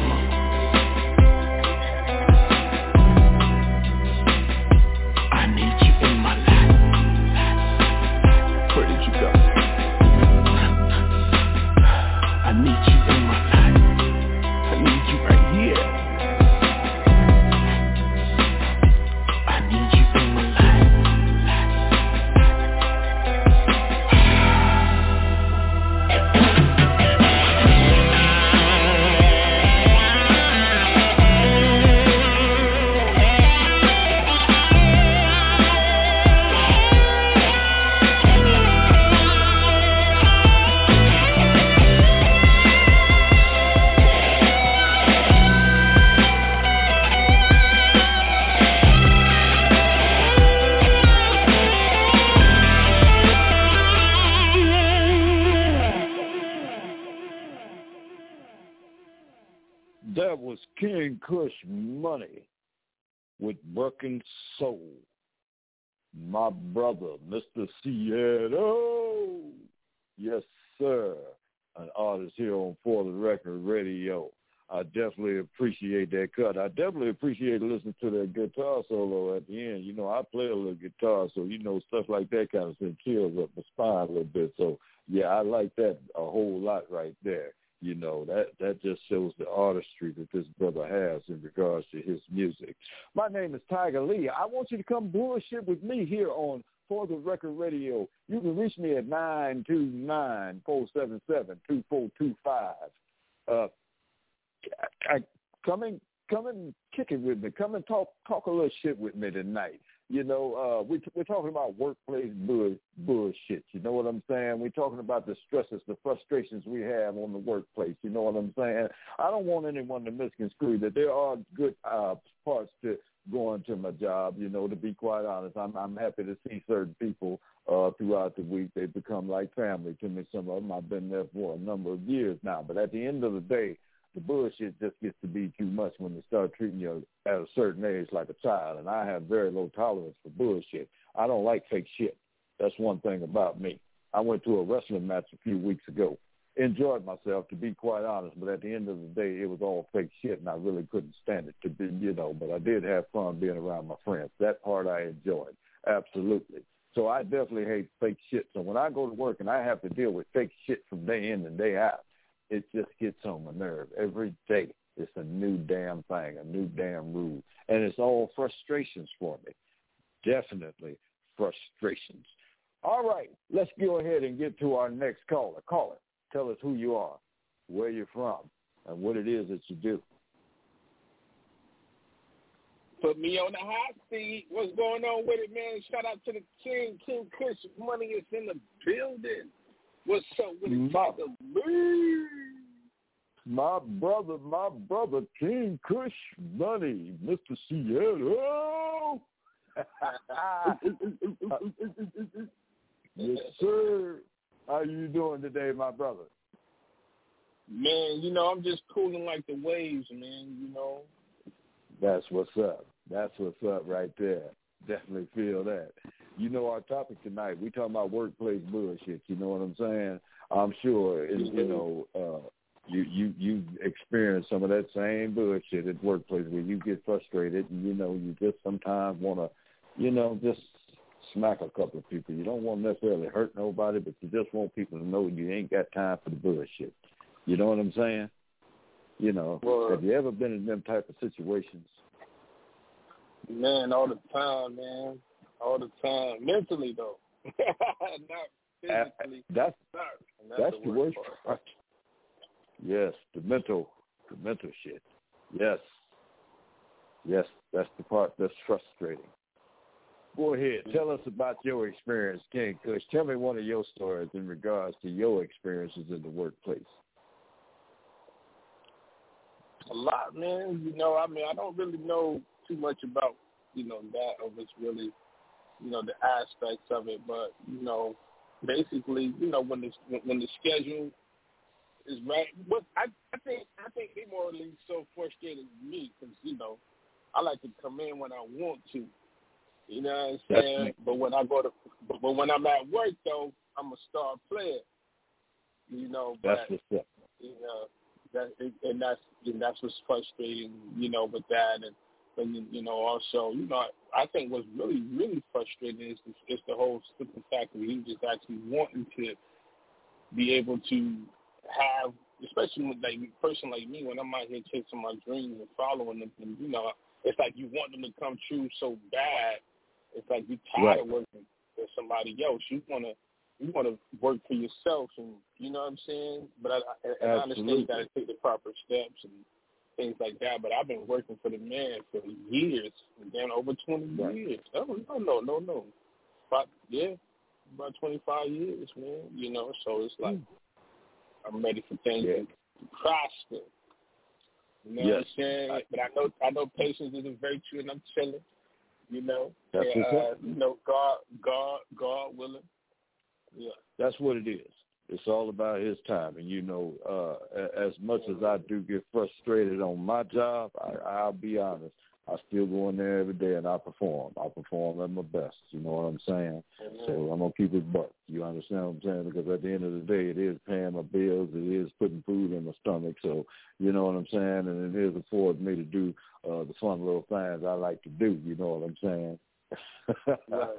That was King Kush Money with Working Soul. My brother, Mr. Seattle. Yes, sir. An artist here on For the Record Radio. I definitely appreciate that cut. I definitely appreciate listening to that guitar solo at the end. You know, I play a little guitar, so, you know, stuff like that kind of thing chills up my spine a little bit. So, yeah, I like that a whole lot right there. You know, that just shows the artistry that this brother has in regards to his music. My name is Tiger Lee. I want you to come bullshit with me here on For the Record Radio. You can reach me at 929-477-2425. Come and kick it with me. Come and talk a little shit with me tonight. You know, we're talking about workplace bullshit. You know what I'm saying? We're talking about the stresses, the frustrations we have on the workplace. You know what I'm saying? I don't want anyone to misconstrue that there are good parts to going to my job. You know, to be quite honest, I'm happy to see certain people throughout the week. They become like family to me. Some of them I've been there for a number of years now. But at the end of the day, the bullshit just gets to be too much when they start treating you at a certain age like a child. And I have very low tolerance for bullshit. I don't like fake shit. That's one thing about me. I went to a wrestling match a few weeks ago. Enjoyed myself, to be quite honest, but at the end of the day, it was all fake shit, and I really couldn't stand it to be, you know, but I did have fun being around my friends. That part I enjoyed, absolutely. So I definitely hate fake shit. So when I go to work and I have to deal with fake shit from day in and day out, it just gets on my nerve. Every day it's a new damn thing, a new damn rule. And it's all frustrations for me. Definitely frustrations. All right, let's go ahead and get to our next caller. Caller, tell us who you are, where you're from, and what it is that you do. Put me on the hot seat. What's going on with it, man? Shout out to the King Kush. Money is in the building. What's up with it, Tiger Lee? My brother, King Kush Money, Mr. Seattle. Yes, sir. How you doing today, my brother? Man, you know, I'm just cooling like the waves, man, you know. That's what's up. That's what's up right there. Definitely feel that. You know, our topic tonight, we talking about workplace bullshit. You know what I'm saying? I'm sure, you experience some of that same bullshit at workplace where you get frustrated and, you know, you just sometimes want to, you know, just smack a couple of people. You don't want to necessarily hurt nobody, but you just want people to know you ain't got time for the bullshit. You know what I'm saying? You know, have you ever been in them type of situations? Man, all the time, man. All the time. Mentally, though. Not physically. That's the worst part. Yes, the mental shit. Yes, that's the part that's frustrating. Go ahead. Tell us about your experience, King Kush. Tell me one of your stories in regards to your experiences in the workplace. A lot, man. You know, I mean, I don't really know too much about, you know, that of it's really, you know, the aspects of it. But, you know, basically, you know, when the schedule is right, what I think they more or less so frustrated me because, you know, I like to come in when I want to. You know what I'm saying? But when I'm at work though, I'm a star player. You know, but that's what's up. You know, that's what's frustrating. You know, with that, and you know, also, you know, I think what's really really frustrating is the whole simple fact that he just actually wanting to be able to have, especially with like a person like me, when I'm out here chasing my dreams and following them, and you know, it's like you want them to come true so bad. It's like you're tired of working for somebody else. You wanna work for yourself, and you know what I'm saying. But I understand you gotta take the proper steps and things like that. But I've been working for the man for years, and then over 20 years. Oh no. About 25 years, man. You know, so it's like I'm ready for things to prosper. You know what I'm saying? But I know patience is a virtue, and I'm chilling. You know, you know, God willing. Yeah, that's what it is. It's all about His time, and you know, as much as I do get frustrated on my job, I'll be honest. I still go in there every day and I perform. I perform at my best. You know what I'm saying? So I'm going to keep it buck. You understand what I'm saying? Because at the end of the day, it is paying my bills. It is putting food in my stomach. So, you know what I'm saying? And it is affording me to do the fun little things I like to do. You know what I'm saying? Right.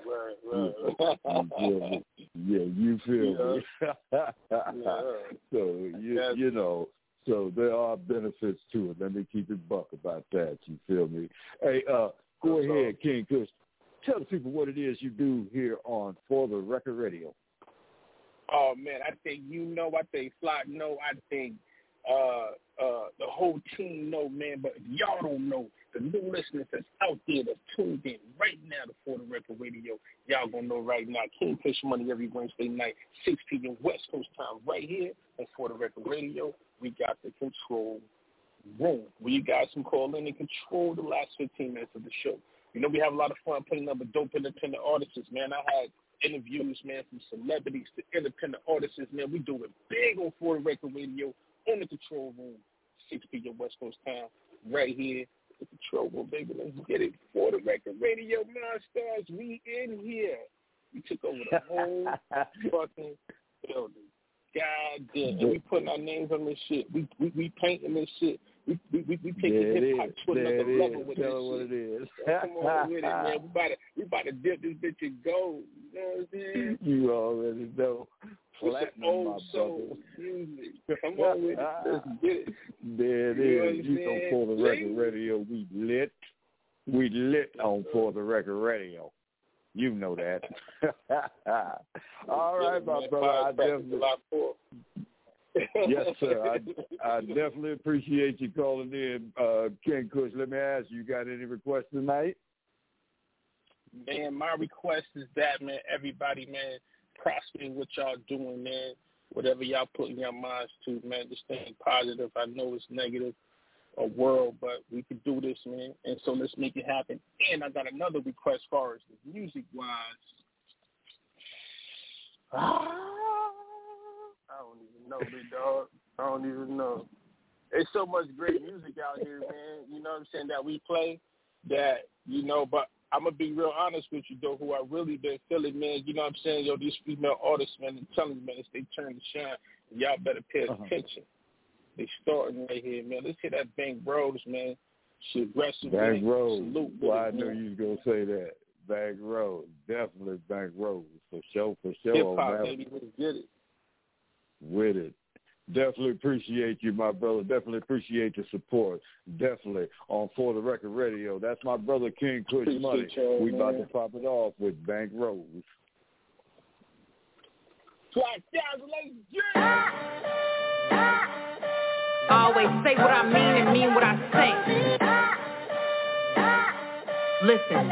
Yeah, you feel me? So, you know. So there are benefits to it. Let me keep it buck about that. You feel me? Hey, go ahead, King Kush. Tell the people what it is you do here on For the Record Radio. Oh, man, I think Fly know, I think the whole team know, man. But if y'all don't know, the new listeners that's out there that's tuned in right now to For the Record Radio, y'all gonna know right now. King Kush Money every Wednesday night, 6 p.m. West Coast time, right here on For the Record Radio. We got the control room where you guys can call in and control the last 15 minutes of the show. You know, we have a lot of fun putting up with dope independent artists, man. I had interviews, man, from celebrities to independent artists, man. We do it big on For the Record Radio on the control room, 6 p.m. West Coast time, right here. The control room, baby. Let's get it. For the Record Radio, Monsters, we in here. We took over the whole fucking building. God damn. And we putting our names on this shit. We painting this shit. We taking hip-hop to another level with this shit. What it is. Come on with it, man. We about to dip this bitch in gold. You know what I'm saying? You already know. Platinum, old soul music. Come on with it. Let's get it. There it is. You know, For the Record Radio, we lit. We lit on For the Record Radio. You know that. All right, my brother. Yes, sir. I definitely appreciate you calling in, King Kush. Let me ask you got any requests tonight? Man, my request is that, man, everybody, man, prosper in what y'all doing, man. Whatever y'all putting your minds to, man, just staying positive. I know it's negative, a world, but we can do this, man. And so let's make it happen. And I got another request as far as the music-wise. I don't even know, big dog. I don't even know. There's so much great music out here, man, you know what I'm saying, that we play that, you know, but I'm going to be real honest with you, though, who I really been feeling, man, you know what I'm saying, yo, these female artists, man, I'm telling you, man, it's they turn to shine. Y'all better pay attention. They starting right here, man. Let's hear that Bank Rose, man. She aggressive. Bank Rose. Salute. Well, I knew you was going to say that. Bank Rose. Definitely Bank Rose. For sure. Hip-hop, baby. Let's get it. With it. Definitely appreciate you, my brother. Definitely appreciate the support. Definitely on For the Record Radio. That's my brother, King Kush Money. We about to pop it off with Bank Rose. I always say what I mean and mean what I say. Listen.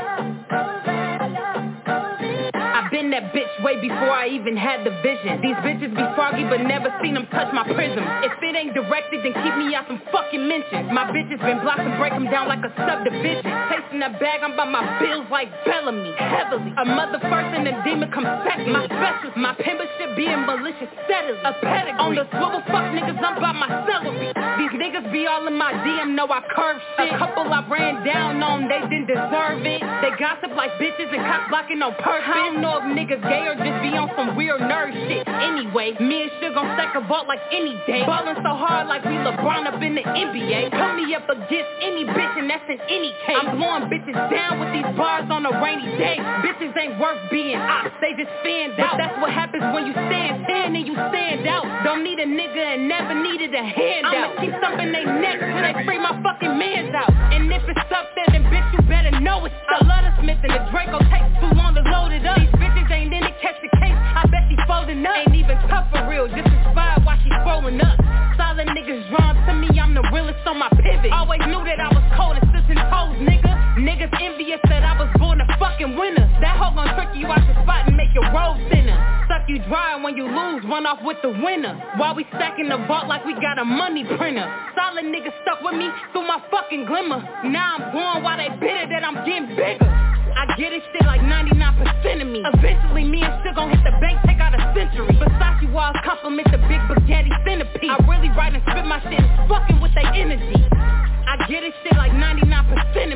I've been that bitch way before I even had the vision. These bitches be foggy but never seen them touch my prism. If it ain't directed, then keep me out some fucking mentions. My bitches been blocked and break them down like a subdivision. Tasting that bag, I'm by my bills like Bellamy. Heavily, a mother first and a demon come second. My special, my pimpership being malicious steadily. A pedigree. On the swivel, fuck niggas, I'm by my celery. These niggas be all in my DM, know I curve shit. A couple I ran down on, they didn't deserve it. They gossip like bitches and cock blocking on purpose. I don't know if niggas gay or just be on some weird nerd shit. Anyway, me and Suge gon' stack a vault like any day. Ballin' so hard like we LeBron up in the NBA. Put me up against any bitch and that's in any case. I'm blowing bitches down with these bars on a rainy day. Bitches ain't worth being ops, they just fanned out. That's what happens when you stand thin and you stand out. Don't need a nigga and never needed a handout. I'ma keep thumping they necks till they free my fucking mans out. And if it's up there, then bitch you better know it's up. I love the Smith and the Draco takes too long to load it up. These bitches ain't in it, catch the case, I bet she folding up. Ain't even tough for real, just inspired while she rolling up. Solid niggas drawn to me, I'm the realest on my pivot. Always knew that I was cold and sits and toes, nigga. Niggas envious that I was born a fucking winner. That hoe gon' trick you out the spot and make your road thinner. Suck you dry when you lose, run off with the winner. While we stacking the vault like we got a money printer. Solid niggas stuck with me through my fucking glimmer. Now I'm going while they bitter that I'm getting bigger. I get this shit like 99% of me. Eventually me and Suge gon' hit the bank, take out a century. Versace walls compliment the big spaghetti centipede. I really write and spit my shit, fucking with their energy. I get this shit like 99% of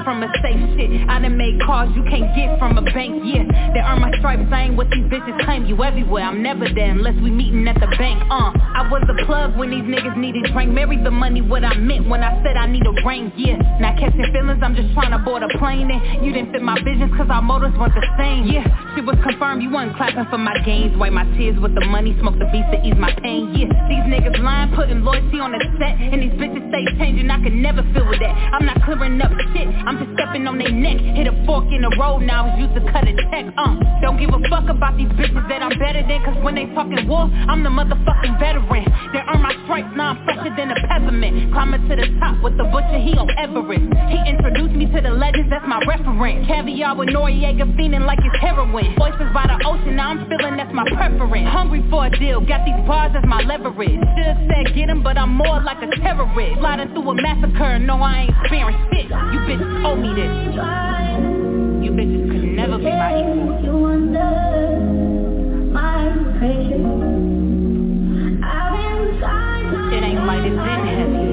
from a safe shit. I done made calls you can't get from a bank, yeah. They earn my stripes, I ain't what these bitches claim. You everywhere, I'm never there unless we meeting at the bank, I was a plug when these niggas needed drink. Married the money, what I meant when I said I need a ring, yeah. Not catching feelings, I'm just trying to board a plane in. You didn't fit my visions cause our motives weren't the same, yeah. Shit was confirmed, you wasn't clapping for my gains. Wipe my tears with the money, smoke the beats to ease my pain, yeah. These niggas lying, putting loyalty on the set. And these bitches stay changing, I could never feel with that. I'm not clearing up shit, I'm just stepping on their neck. Hit a fork in the road, now I was used to cut a check, Don't give a fuck about these bitches that I'm better than. Cause when they talking war, I'm the motherfucking veteran. They earn my stripes, now I'm fresher than a peppermint. Climbing to the top with the butcher, he on Everest. He introduced me to the legends, that's my reference. Caviar with Noriega, fiending like it's heroin. Voices by the ocean, now I'm feeling that's my preference. Hungry for a deal, got these bars as my leverage. Should've said get him, but I'm more like a terrorist. Sliding through a massacre, no I ain't sparing shit. You bitches owe me this. You bitches could never be my equal. You under my pressure. It ain't light, it's in heavy.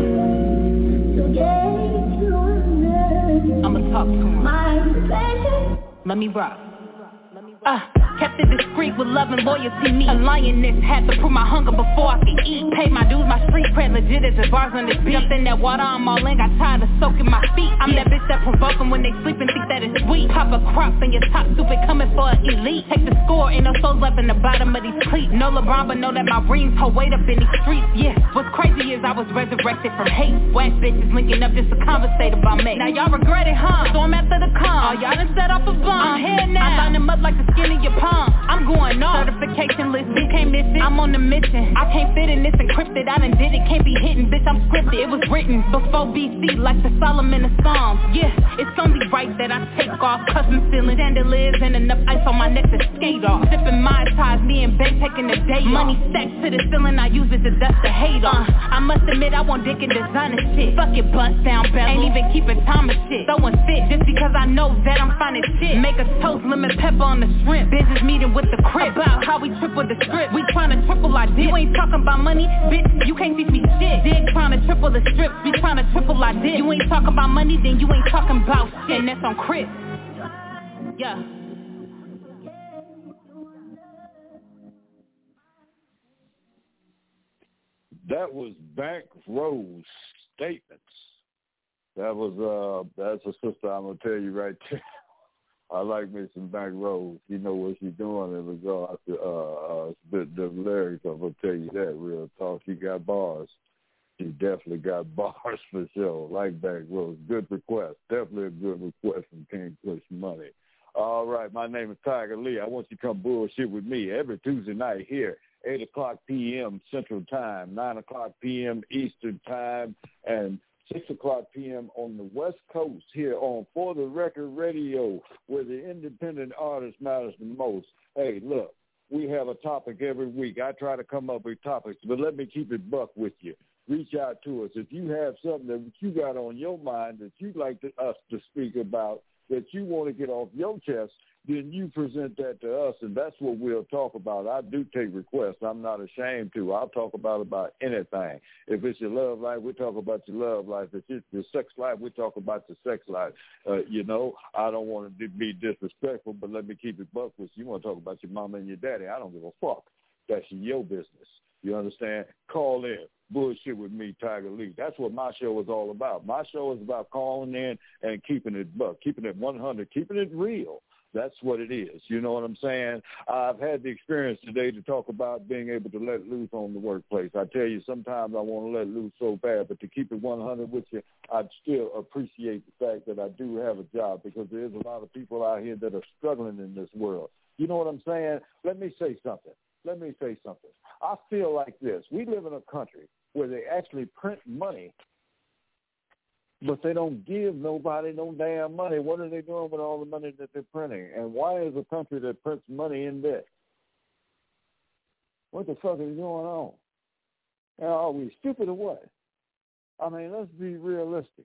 I'ma talk to him. Let me rock. Kept it discreet with love and loyalty, me a lioness, had to prove my hunger before I could eat. Paid my dues, my street cred legit as the bars on this beat. Jumped in that water, I'm all in, got tired of soaking my feet. I'm that bitch that provoke them when they sleep and think that it's sweet. Pop a crop and your top stupid coming for an elite. Take the score, ain't no souls left in the bottom of these cleats. No LeBron, but know that my rings hold weight up in these streets, yeah. What's crazy is I was resurrected from hate. Whack bitches linking up just to conversate about me. Now y'all regret it, huh? So I'm after the con. Oh, y'all done set off a bomb. I'm here now. I line them up like the skin of your palm. I'm going off. Certification list, bitch can't miss it. I'm on the mission. I can't fit in this encrypted. I done did it, can't be hidden, bitch. I'm scripted. It was written before BC, like the Solomon of Psalms. Yeah, it's only right that I take off. Custom ceiling, chandeliers, and enough ice on my neck to skate off. Sipping my ties, me and Bay taking the day off. Money stacked to the ceiling, I use it to dust the hate off. I must admit, I want dick and designer shit. Fuck it, bust down bezel. Ain't even keeping time of shit. Throwing fit just because I know that I'm finding shit. Make a toast, lemon pepper on the shrimp. Business meeting with the crib. About how we triple the strip. We tryna triple our dip. You ain't talking about money, bitch, you can't teach me shit. Dig tryna triple the strip. We tryna triple our dip. You ain't talking about money, then you ain't talking about shit. And that's on Chris. Yeah. That was Bank Rose Statements. That was that's a sister I'm gonna tell you right there. I like me some Bank Rose. You know what she's doing in regards to the lyrics. I'm gonna tell you that real talk. She got bars. She definitely got bars for sure. Like Bank Rose. Good request. Definitely a good request from King Push Money. All right, my name is Tiger Lee. I want you to come bullshit with me every Tuesday night here, 8 o'clock p.m. Central Time, 9 o'clock p.m. Eastern Time, and 6 o'clock p.m. on the West Coast here on For the Record Radio, where the independent artist matters the most. Hey, look, we have a topic every week. I try to come up with topics, but let me keep it buck with you. Reach out to us. If you have something that you got on your mind that you'd like us to speak about, that you want to get off your chest, then you present that to us, and that's what we'll talk about. I do take requests. I'm not ashamed to. I'll talk about anything. If it's your love life, we talk about your love life. If it's your sex life, we talk about your sex life. You know, I don't want to be disrespectful, but let me keep it buck with you. You want to talk about your mama and your daddy, I don't give a fuck. That's your business. You understand? Call in. Bullshit with me, Tiger Lee. That's what my show is all about. My show is about calling in and keeping it buck, keeping it 100, keeping it real. That's what it is. You know what I'm saying? I've had the experience today to talk about being able to let loose on the workplace. I tell you, sometimes I want to let loose so bad, but to keep it 100 with you, I still appreciate the fact that I do have a job, because there's a lot of people out here that are struggling in this world. You know what I'm saying? Let me say something. I feel like this. We live in a country where they actually print money, but they don't give nobody no damn money. What are they doing with all the money that they're printing? And why is a country that prints money in debt? What the fuck is going on? Are we stupid or what? I mean, let's be realistic.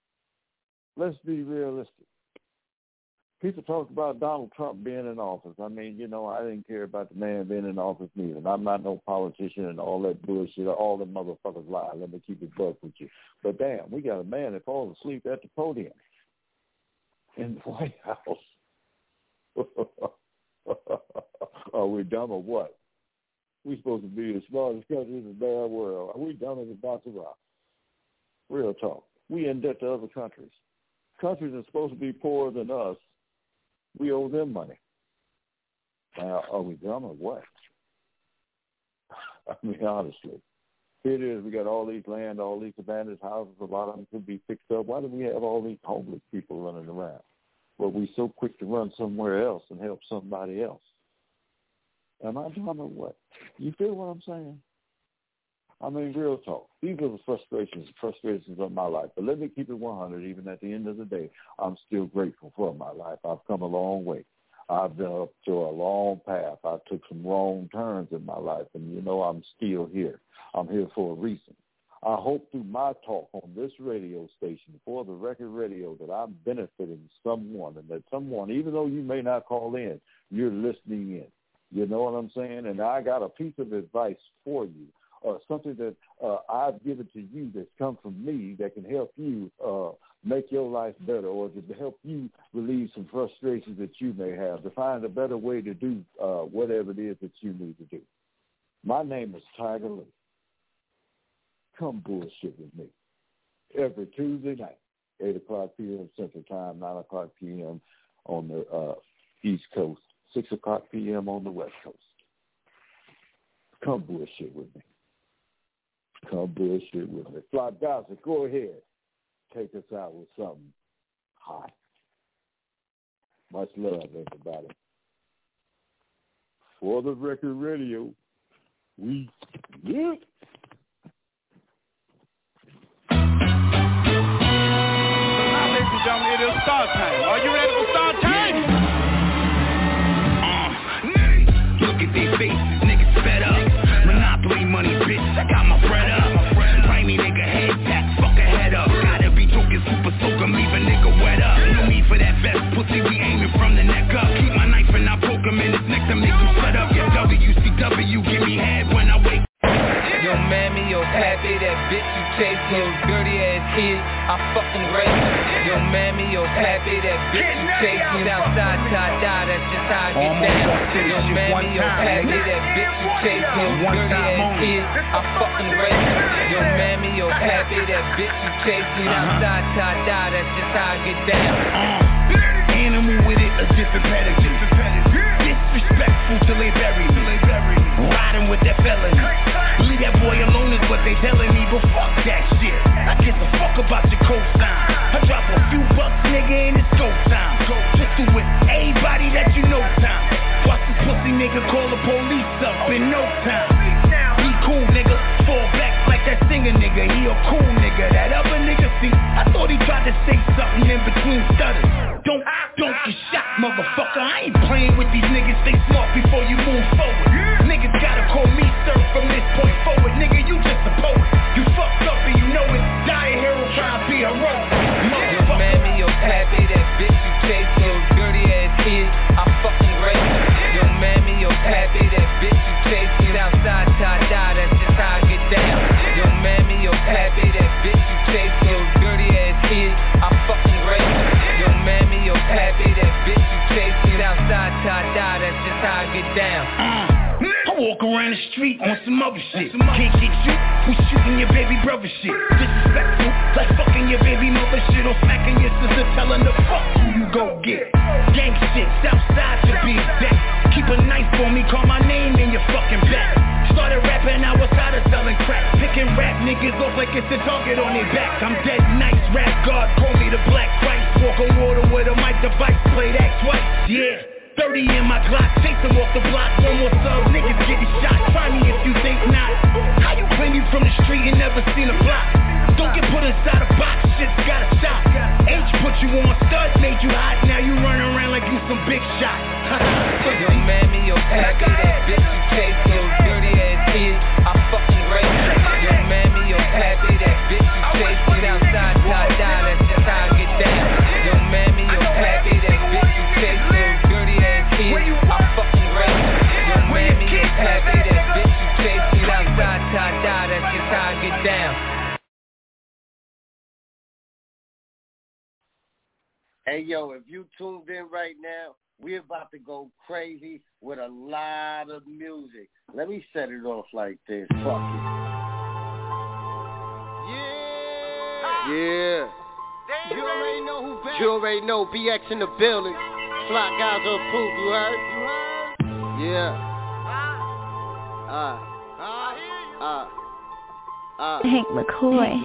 People talk about Donald Trump being in office. I mean, you know, I didn't care about the man being in office neither. I'm not no politician and all that bullshit. All the motherfuckers lie. Let me keep it buck with you. But damn, we got a man that falls asleep at the podium. in the White House. Are we dumb or what? We're supposed to be the smartest country in the damn world. Are we dumb as a box of rocks? Real talk. We in debt to other countries. Countries that are supposed to be poorer than us, we owe them money. Now, are we dumb or what? I mean, honestly. Here it is. We got all these land, all these abandoned houses. A lot of them could be fixed up. Why do we have all these homeless people running around? Well, we're so quick to run somewhere else and help somebody else. Am I dumb or what? You feel what I'm saying? I mean, real talk. These are the frustrations of my life. But let me keep it 100. Even at the end of the day, I'm still grateful for my life. I've come a long way. I've been up to a long path. I took some wrong turns in my life, and, you know, I'm still here. I'm here for a reason. I hope through my talk on this radio station, for the record radio, that I'm benefiting someone, and that someone, even though you may not call in, you're listening in. You know what I'm saying? And I got a piece of advice for you, something that I've given to you that's come from me that can help you make your life better, or to help you relieve some frustrations that you may have, to find a better way to do whatever it is that you need to do. My name is Tiger Lee. Come bullshit with me. Every Tuesday night, 8 o'clock p.m. Central Time, 9 o'clock p.m. on the East Coast, 6 o'clock p.m. on the West Coast. Come bullshit with me. Come bullshit with me. Fly Gaza, go ahead. Take us out with something hot. Much love, everybody. For the record radio, we live. Ladies and gentlemen, it is start time. Are you ready for start time? Look at these faces, niggas fed up. Monopoly money, bitch, I got my bread up. Grimy nigga, head tap, fuck a head up. Gotta be talking super soaker, leave a nigga wet up. No need for that vest, pussy, we aiming from the neck up. Keep my knife and I poke him in his neck to make him sweat up. Your WCW, give me head when I wake. Yo, mammy, yo, pappy, that bitch you chase, yo, dirty ass kid, I fucking rape. Yo, mammy, yo, pappy, that bitch you chase, outside till I die, that's just how I get down. Yo, mammy, yo, pappy, that bitch you chase, yo, dirty ass kid, I fucking rape. Yo, mammy, yo, pappy, that bitch you chase, outside till I die, that's just how I get down. Animal with it, a different pedigree. Disrespectful till they bury me. Riding with that felony. Leave that boy alone is what they telling me, but fuck that shit. I give a fuck about your cosign. I drop a few bucks, nigga, and it's go time. Just do with everybody that you know time. Watch this pussy nigga call the police up in no time. Be cool, nigga. Fall back like that singer nigga. He a cool nigga. That other nigga, see, I thought he tried to say something in between stutters. Don't get shot, motherfucker. I ain't playing with these niggas. Stay smart before you move forward. Niggas gotta call me sir from this point forward. Nigga, you just a poet. You fucked up and you know it. Die a hero trying to be a heroic. Yo, mammy, yo, pappy, that bitch you chase, yo, dirty ass kid, I fucking rape. Yo, mammy, yo, pappy, that bitch you chase, outside till I die, that's just how I get down. Yo, mammy, yo, pappy, that bitch you chase, yo, dirty ass kid, I fucking rape. Yo, mammy, yo, pappy, that bitch you chase, outside till I die, that's just how I get down. I walk around the street on some other shit. Can't get you, who's shooting your baby brother shit. Disrespectful, like fucking your baby mother shit, or smacking your sister, telling the fuck who you go get. Gang shit, Southside to be exact. Keep a knife on me, call my name in your fucking back. Started rapping, I was tired of selling crack. Picking rap niggas off like it's a target on their back. I'm dead nice, rap god, call me the Black Christ. Walk on water with a mic device, play that twice, yeah. 30 in my Glock, chase them off the block. One more sub, niggas getting shot. Try me if you think not. How you claim you from the street and never seen a block? Don't get put inside a box, shit's gotta stop. H put you on studs, made you hot. Now you running around like you some big shot. Yo, mammy, yo, pappy, that bitch you chase, yo, dirty ass kid, I fucking rape. Yo, mammy, yo, pappy, that bitch you chase, outside till I die, that's just how I get down. Yo, mammy, yo, pappy, that bitch you chase, yo, dirty ass kid, I fucking rape. Yo, mammy, yo, pappy, that bitch you chase, outside till I die, that's just how I get down. Hey, yo, if you tuned in right now, we're about to go crazy with a lot of music. Let me set it off like this. Fuck it. Yeah. You already know. BX in the building. Fly guys are approved, you heard? Yeah. Hank McCoy.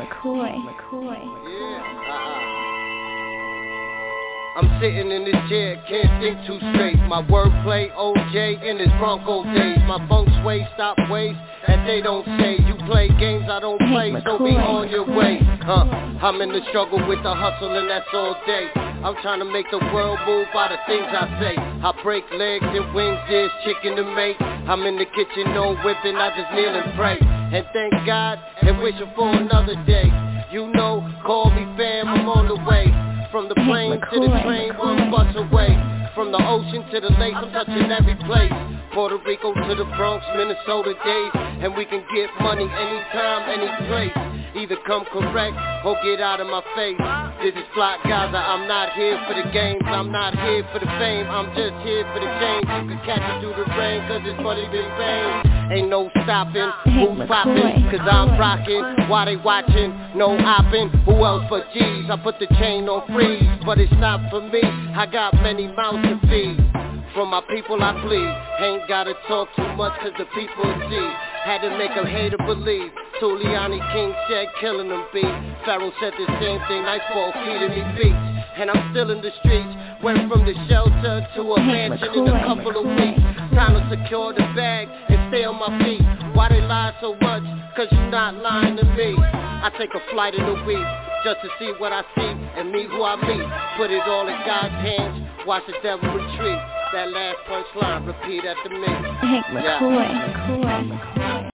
I'm sitting in this chair, can't think too straight. My wordplay, OJ in his Bronco days. My funk sway, stop waste, that they don't say. You play games I don't play, so be on your way. I'm in the struggle with the hustle and that's all day. I'm trying to make the world move by the things I say. I break legs and wings, there's chicken to make. I'm in the kitchen, no whipping, I just kneel and pray. And thank God and wishing for another day. You know, call me fam, I'm on the way. From the plane to the train, 1 bus away. From the ocean to the lakes, I'm touching every place. Puerto Rico to the Bronx, Minnesota days. And we can get money anytime, any place. Either come correct or get out of my face. This is Fly Gaza, I'm not here for the games. I'm not here for the fame, I'm just here for the change. You can catch it through the rain, cause it's money been pain. Ain't no stopping, who's popping? Cause I'm rocking, why they watching? No hopping, who else but G's? I put the chain on freeze, but it's not for me. I got many mouths to feed. From my people I plead. Ain't gotta talk too much cause the people see. Had to make a hater believe. Tuliani King said killing them beat. Pharaoh said the same thing, nice ball feeding me beats. And I'm still in the streets. Went from the shelter to a mansion in a couple of weeks. Time to secure the bag and stay on my feet. Why they lie so much? Cause you not lying to me. I take a flight in a week just to see what I see and meet who I meet. Put it all in God's hands, watch the devil retreat. That last punchline, repeat after me. Hank McCoy.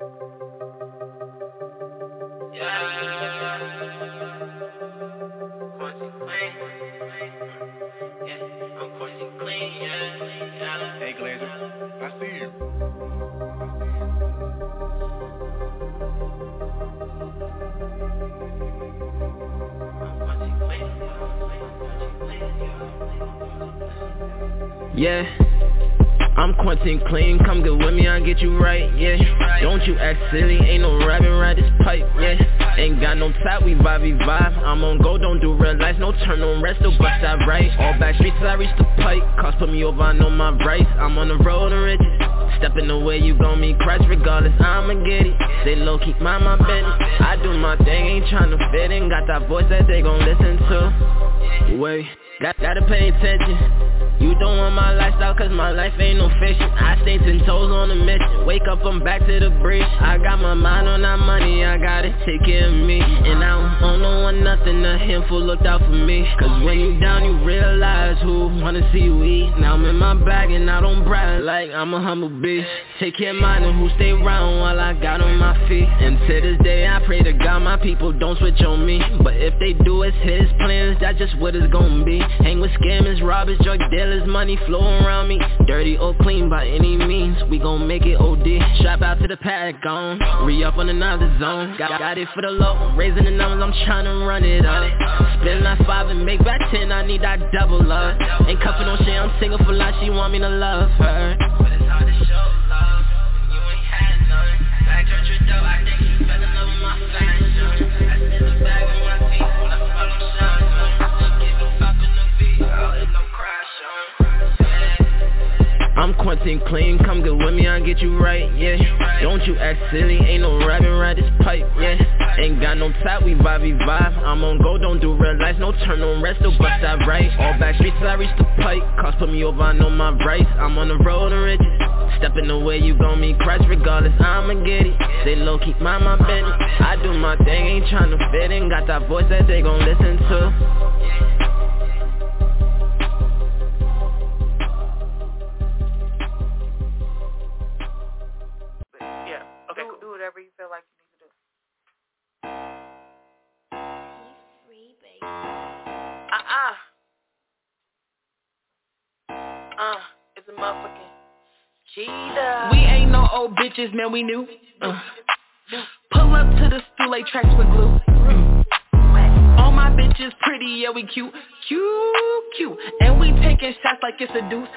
Hey Glazer, I see you. Yeah, I'm Quentin Clean, come get with me, I'll get you right, yeah. Don't you act silly, ain't no rapping right this pipe, yeah. Ain't got no top, we vibe, I'm on go, don't do red lights, no turn on red, still bust that right. All back streets, I reach the pipe, cost put me over, I know my rights. I'm on the road to riches, stepping the way you gon' meet Christ, regardless, I'ma get it. Stay low, keep my business, I do my thing, ain't tryna fit in. Got that voice that they gon' listen to. Wait, gotta pay attention. You don't want my lifestyle cause my life ain't no fiction. I stay 10 toes on a mission. Wake up, I'm back to the bridge. I got my mind on that money, I gotta take care of me. And I don't owe no one nothing, a handful looked out for me. Cause when you down you realize who wanna see you eat. Now I'm in my bag and I don't brag like I'm a humble beast. Take care of mine and who stay around while I got on my feet. And to this day I pray to God my people don't switch on me. But if they do, it's his plans, that's just what it's gonna be. Hang with scammers, robbers, drug dealers, money flow around me. Dirty or clean by any means, we gon' make it OD. Strap out to the paddock on, re-up on another zone. Got it for the low, raising the numbers, I'm tryna run it up. Spend that 5 and make back 10, I need that double up. Ain't cuffin' no shit, I'm single for life, she want me to love her. But it's hard to show love, you ain't had none. Back church with dough, I think you fell in love with my fashion. I spend the bag on my feet, when I follow shine. Still give a fuck in the beat, I'll end up crashing. I'm Quentin Clean, come get with me, I'll get you right, yeah. Don't you act silly, ain't no rapping right this pipe, yeah. Ain't got no top, we vibe, I'm on go, don't do red lights, no turn on red, still bust that right. All back streets, I reach the pipe, cost put me over, I know my rights. I'm on the road to riches, stepping the way you gon' meet Christ, regardless, I'ma get it. Stay low, keep my business, I do my thing, ain't tryna fit in. Got that voice that they gon' listen to. Do whatever you feel like you need to do. Free, baby. It's a motherfucking cheetah. We ain't no old bitches, man, we new. Pull up to the stool, tracks with glue. All my bitches pretty, yeah we cute, and we taking shots like it's a deuce.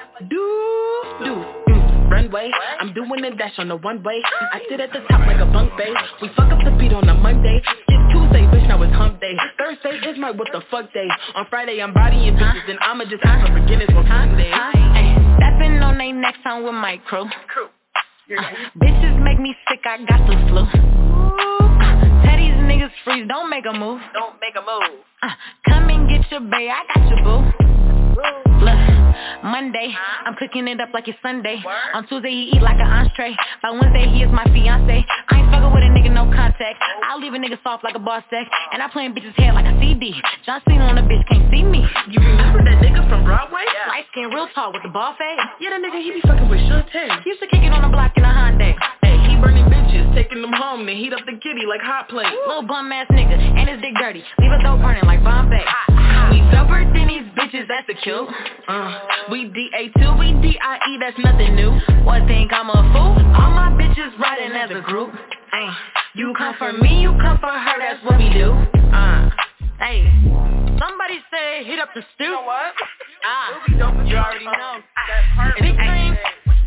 Runway, I'm doing the dash on the one way. I sit at the top like a bunk bay. We fuck up the beat on a Monday. It's Tuesday, bitch, now it's hump day. Thursday is my what the fuck day. On Friday I'm bodying bitches and I'ma just ask for forgiveness for Sunday. Stepping on they next time with my crew. Bitches make me sick, I got the flu. Tell these niggas freeze, don't make a move. Come and get your bae, I got your boo. Look, Monday, I'm cooking it up like it's Sunday. On Tuesday he eat like an entree. By Wednesday he is my fiance. I ain't fucking with a nigga, no contact. I'll leave a nigga soft like a boss sack. And I playing bitches head like a CD. John Cena on a bitch, can't see me. You remember that nigga from Broadway? Light skin, real tall with the ball fade. Yeah, that nigga, he be fucking with Shantae. Used to kick it on the block in a Hyundai. Hey, he burning bitches, taking them home, then heat up the kitty like hot plate. Little bum ass nigga, and his dick dirty. Leave a dope burning like Bombay. We doper than these bitches, that's the cute. We DA2, we DIE, that's nothing new. What, think I'm a fool? All my bitches riding as a group. You come for me, you come for her, that's what we do. Hey, somebody say hit up the stew. You know what? You already know. Big dreams.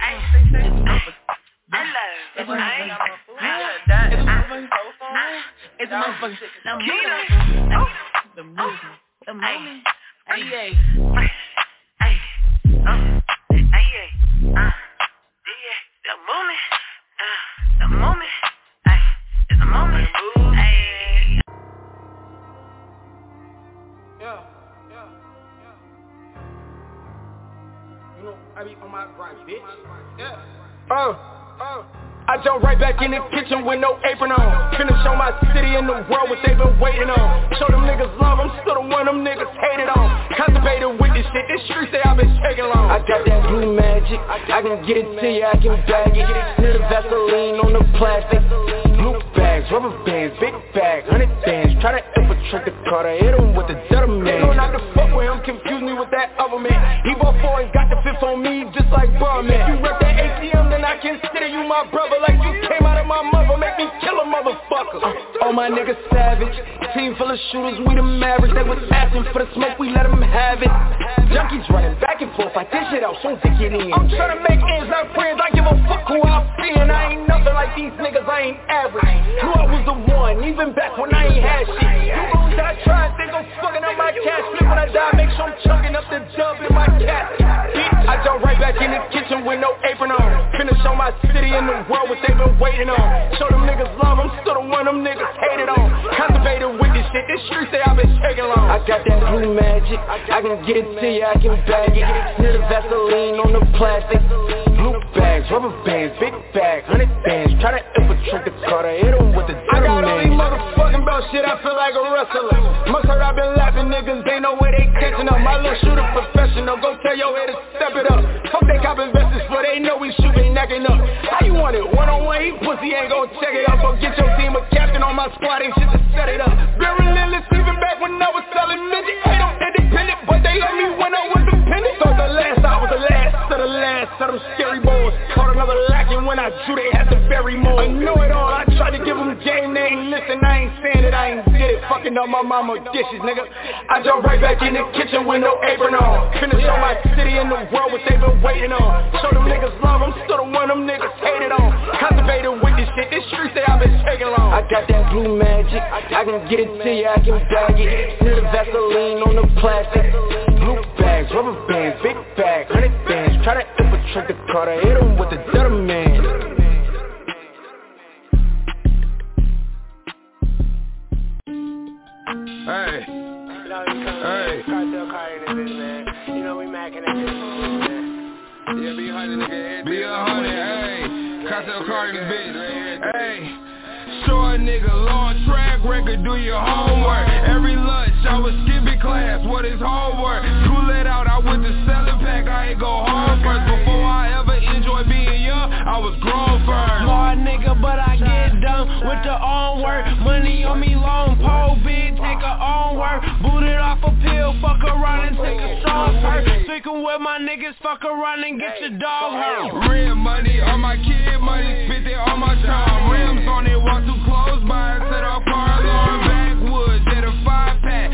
It's motherfucking the movement. The moment. It's a moment. Yeah. You know, I be on my grind, bitch. Yeah. I jump right back in the kitchen with no apron on. Finna show my city and the world what they been waiting on. Show them niggas love, I'm still the one them niggas hated on. Constipated with this shit, this street say I've been shaking long. I got that blue magic, I can get it to you, I can bag it. Near the Vaseline on the plastic. Blue bags, rubber bands, big bag, 100 bands. Try to infiltrate the car, I hit him with the Dutterman. They gon' knock the fuck with him, confuse me with that other man. He bought 4 and got the 5th on me, just like Barman. If you rep that ATM, then I consider you my brother. Like you came out of my mother, make me kill a motherfucker. All my niggas savage, team full of shooters, we the Mavericks. They was asking for the smoke, we let them have it. Junkies running back and forth, like this shit out soon to get in. I'm tryna make ends, not friends, I give a fuck who I'm seeing. I ain't nothing like these niggas, I ain't average. Knew I was the one, even back when I ain't had shit. You gon' die trying, think I'm fucking up my cash. Flip when I die, make sure I'm chugging up the dub in my casket. I jump right back in the kitchen with no apron on. Finna show my city and the world what they been waiting on. Show them niggas love, I'm still the one them niggas hated on. Constipated with this shit, this street say I've been shaking long. I got that blue magic, I can get it to you, I can bag it. Near the Vaseline on the plastic. Blue bags, rubber bands, big bag, 100 bands. Try to infiltrate the car, I hit him with the I got all these motherfucking belt shit, I feel like a wrestler. Must heard I've been laughing, niggas, they know where they catching up. My little shooter professional, go tell your head to step it up. Fuck they cop investors, but they know we shooting, necking up. How you want it? One-on-one, he pussy ain't gon' check it out. So get your team a captain on my squad, ain't shit to set it up. Been relentless even back when I was selling midget. Hate them independent, but they love me when I was dependent. So the last, I was the last of the last of them scary boys. Caught another lacking when I drew, they had to bury more. I know it all, I tried to give them game, they ain't listen. I ain't saying that I ain't did it, fucking up my mama dishes, nigga. I jump right back in the kitchen with no apron on. Finna show my city and the world what they been waiting on. Show them niggas love, I'm still the one them niggas hated on. Constipated with this shit, this street say I've been shaking long. I got that blue magic, I can get it to you, I can bag it. Near the Vaseline on the plastic. Blue bags, rubber bands, big bag, 100 bands. Try to infiltrate the car, I hit him with the Dutterman. Hey, Cartel car in the business, man. You know we macking that shit, man. Yeah, be 100, nigga. Be 100, hey. Cartel car in the business, hey. Short nigga, long track record, do your homework. Every lunch, I was skipping class, what is homework? School it out, I went to selling pack, I ain't go home first. Before I ever enjoyed being young, I was grown first. Smart nigga, but I get done with the own work. Money on me long, pole big, take her own work. Booted off a pill, fuck around and take a strong hurt. Speaking with my niggas, fuck around and get your dog hurt. Real money on my kid, money spent it on my time. Rims on it, walk too close by, set off car alarm. Backwoods, hit a 5-pack.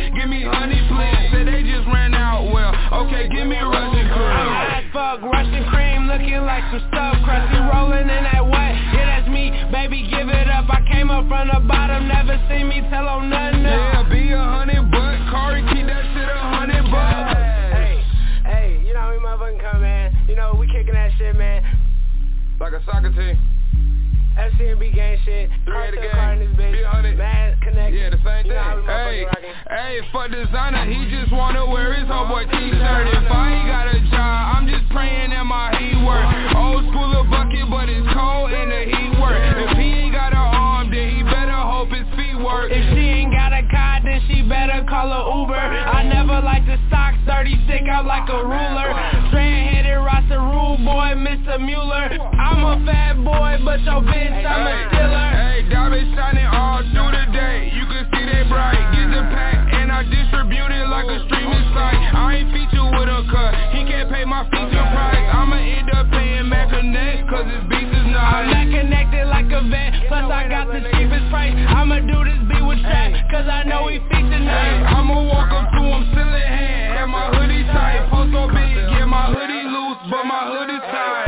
up from the bottom, never see me tell on nothing. Yeah, be 100 bucks, Corey, keep that shit 100 bucks. Hey, you know how we motherfucking come, man. You know, we kicking that shit, man. Like a soccer team. FCNB gang shit. Three-headed Cartel gang. Card in this bitch. Be 100. Mad Connect. Yeah, the same You know how we thing. motherfucking rockin'. Hey, for designer, he just wanna wear his homeboy t-shirt. If I ain't got a job, I'm just praying that my heat work. Old school a bucket, but it's cold and the heat work. If he ain't got an arm, then he better hope his feet work. If she ain't got a car, then she better call her Uber. I never like the stock 30 stick out like a ruler. Strand-headed roster rule boy, Mr. Mueller. I'm a fat boy, but your bitch, I'm a stealer. Hey, diamonds shining all through the day. You can see they bright. Get the pack and I distribute it like a streaming site. I ain't featured with a cut. He can't pay my feature price. I'ma end up paying Mac Connect, cause his beats is nice. I'm not connected like a vet, plus I got the cheapest price. I'ma do this beat with Trap, cause I know he featured nice. I'ma walk up to him, still in hand, have my hoodie tight. Post so big, get my hoodie loose, but my hoodie tight.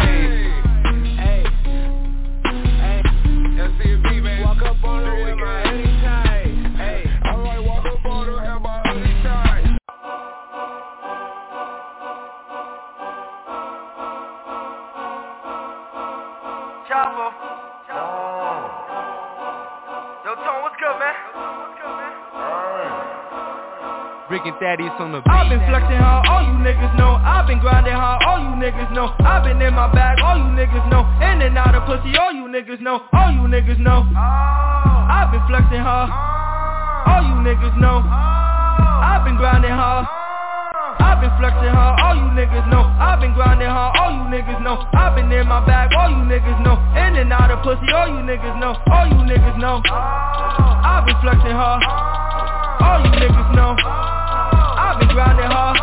FCNB, man. Walk up on her with my hoodie tight. Hey. Alright, walk up on her, have my hoodie tight. Chopper. Yo, Tone, what's good, man? Rick and Thaddeus on the beat. I've been flexing hard, all you niggas know. I've been grinding hard, all you niggas know. I've been in my bag, all you niggas know. In and out of pussy, all you niggas know. All you niggas know. I've been flexing hard, all you niggas know. I've been grinding hard. I've been flexing hard, all you niggas know. I've been grinding hard, all you niggas know. I've been in my bag, all you niggas know. In and out of pussy, all you niggas know. All you niggas know. I've been flexing hard, all you niggas know. I've been grinding hard.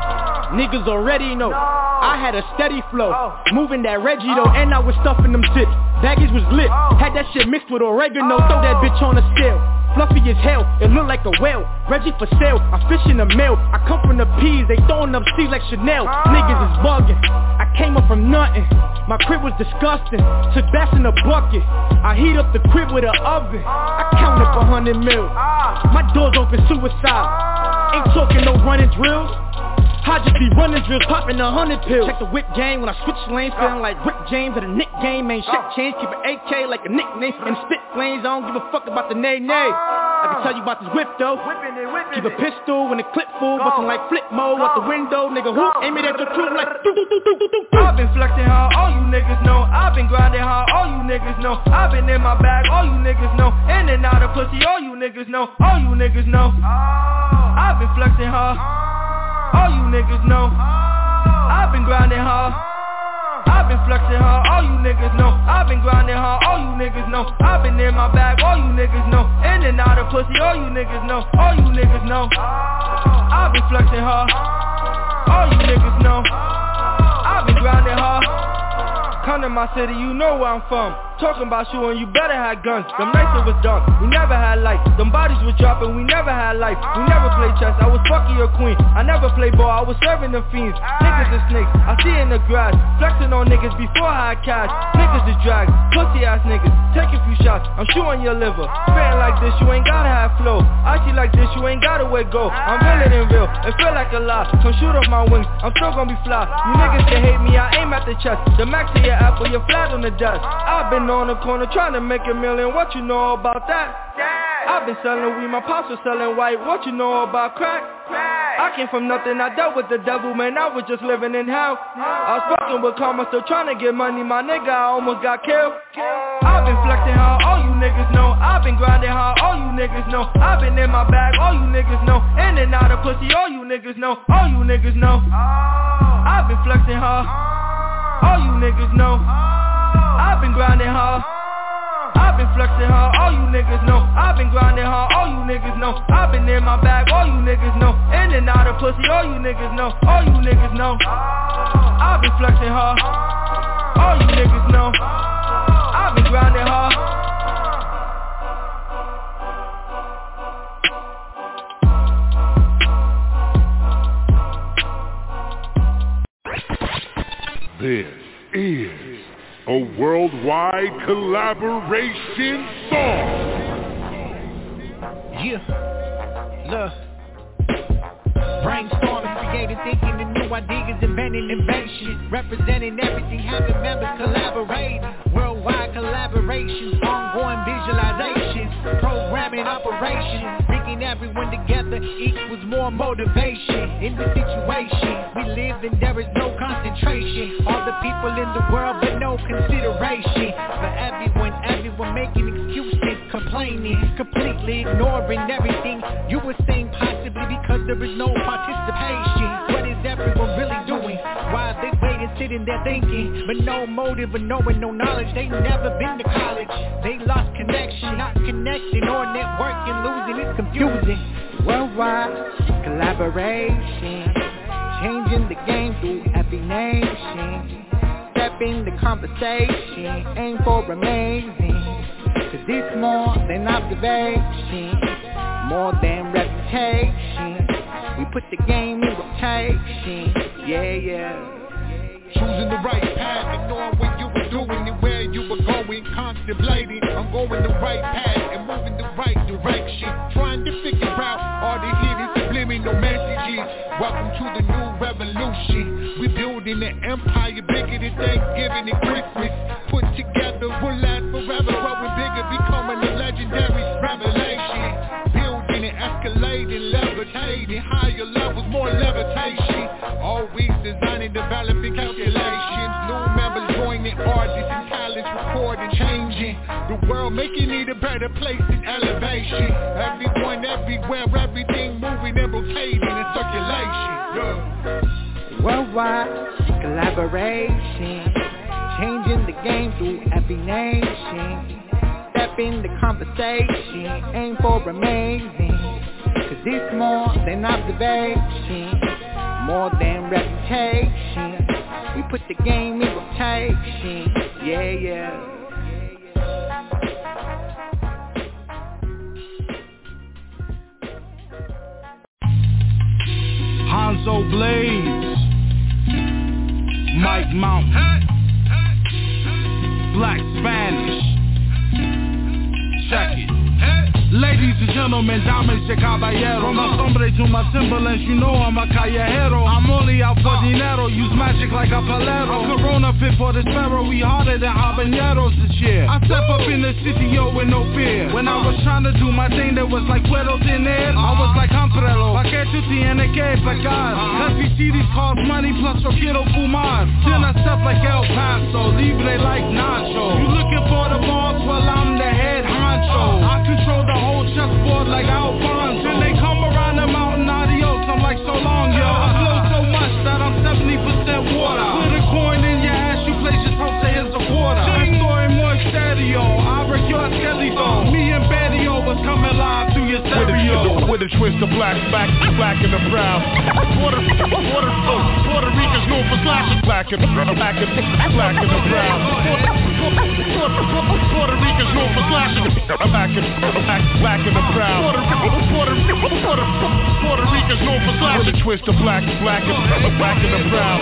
Niggas already know I had a steady flow, moving that Reggie though, and I was stuffing them zips. Baggage was lit, had that shit mixed with oregano. Throw that bitch on a scale, fluffy as hell, it look like a whale. Reggie for sale, I fish in the mail. I come from the P's, they throwing up C's like Chanel. Niggas is bugging, I came up from nothing. My crib was disgusting, took baths in a bucket. I heat up the crib with an oven, I counted for 100 mil. My doors open, suicide, ain't talking no running drills. I just be running drills, popping 100 pills. Check the whip game when I switch lanes, feeling like Rick James at a Nick game. Ain't shit change, keep an AK like a nickname. And spit flames, I don't give a fuck about the nay-nay. I can tell you about this whip though. Keep a pistol when the clip full, bustin' like flip mode out the window. Nigga, who aim it at your crew like I've been flexing hard, all you niggas know. I've been grinding hard, all you niggas know. I've been in my bag, all you niggas know. In and out of pussy, all you niggas know. All you niggas know. I've been flexing hard, all you niggas know. I've been grinding hard. I've been flexing hard, all you niggas know. I've been grinding hard, all you niggas know. I've been in my bag, all you niggas know. In and out of pussy, all you niggas know. All you niggas know. I've been flexing hard, all you niggas know. I've been grinding hard. Come to my city, you know where I'm from. Talking about you and you better have guns. Them nights it was dark, we never had light. Them bodies were dropping, we never had life. We never played chess, I was fucking your queen. I never played ball, I was serving them fiends. Niggas is snakes, I see in the grass. Flexing on niggas before I had cash. Niggas is drag, pussy ass niggas. Take a few shots, I'm shooting your liver. Spitting like this, you ain't gotta have flow. I see like this, you ain't gotta where go. I'm realer than real, it feel like a lie. Come shoot off my wings, I'm still gonna be fly. You niggas can hate me, I aim at the chest. The max of your apple, you're flat on the desk. I've been on the corner trying to make a million, what you know about that? I've been selling weed, my pops was selling white, what you know about crack? I came from nothing, I dealt with the devil, man, I was just living in hell. I was fucking with karma, still trying to get money, my nigga, I almost got killed. I've been flexing hard, all you niggas know. I've been grinding hard, all you niggas know. I've been in my bag, all you niggas know. In and out of pussy, all you niggas know. All you niggas know. I've been flexing hard, all you niggas know. I've been grinding hard. I've been flexing hard, all you niggas know. I've been grinding hard, all you niggas know. I've been in my bag, all you niggas know. In and out of pussy, all you niggas know. All you niggas know. I've been flexing hard, all you niggas know. I've been grinding hard. This is a worldwide collaboration song. Yeah, look. Brainstorming, creating, thinking the new ideas, inventing invention, representing everything, having members collaborating, worldwide collaboration, ongoing visualization, programming operation, bringing everyone together equals more motivation. In the situation we live in, there is no concentration, all the people in the world but no consideration for everyone making excuses, complaining, completely ignoring everything you were saying, possibly because there is no participation. What is everyone really doing? Why are they waiting, sitting there thinking, but no motive or knowing, no knowledge? They never been to college. They lost connection, not connecting or networking, losing. It's confusing. Worldwide collaboration, changing the game through every nation. Stepping the conversation, aim for amazing. Cause it's more than observation, more than reputation. We put the game in rotation, yeah. Choosing the right path and knowing what you were doing and where you were going, contemplating. I'm going the right path and moving the right direction, trying to figure out all the hidden subliminal messages. Welcome to the new revolution. We building an empire bigger than Thanksgiving and Christmas. Put together, will last forever, growing bigger, becoming a legendary revelation. Building and escalating, levitating, higher levels, more levitation. Always designing, developing calculations. New members joining, artists and talents recording, changing the world, making it a better place in elevation. Everyone, everywhere, everything moving and rotating in circulation. Worldwide collaboration, changing the game through every nation. Step in the conversation, aim for amazing. Cause it's more than observation, more than reputation. We put the game in rotation, yeah. Hanzo Blaze, Mike Mount, Black Spanish, check it. Ladies and gentlemen, damas y caballeros, from my sombre to my semblance, you know I'm a callejero. I'm only out for dinero, use magic like a palero. Corona fit for the sparrow, we harder than habaneros this year. I step up in the city, yo, with no fear. When I was trying to do my thing, there was like cueros in there. I was like Hamprelo, pa' que tú tienes que pagar. Heavy cities cost money, plus yo quiero fumar. Then I step like El Paso, libre like Nacho. You looking for the boss, well I'm the head honcho. I control the whole chessboard like Alphonse. Then they come around the mountain, adios, I'm like so long, yo. I flow so much that I'm 70% water. Put a coin in your ass, you place your throat, say it's a quarter. Estoy muy serio, abra yo esqueleto. Me and Betty-O was coming live through your stereo. With a twist of black in the brown. Puerto Ricans known for slashing. Black in the brown. Puerto Ricans known for slashing. Black in the brown. Puerto Ricans known for slashing. With a twist of black in the brown.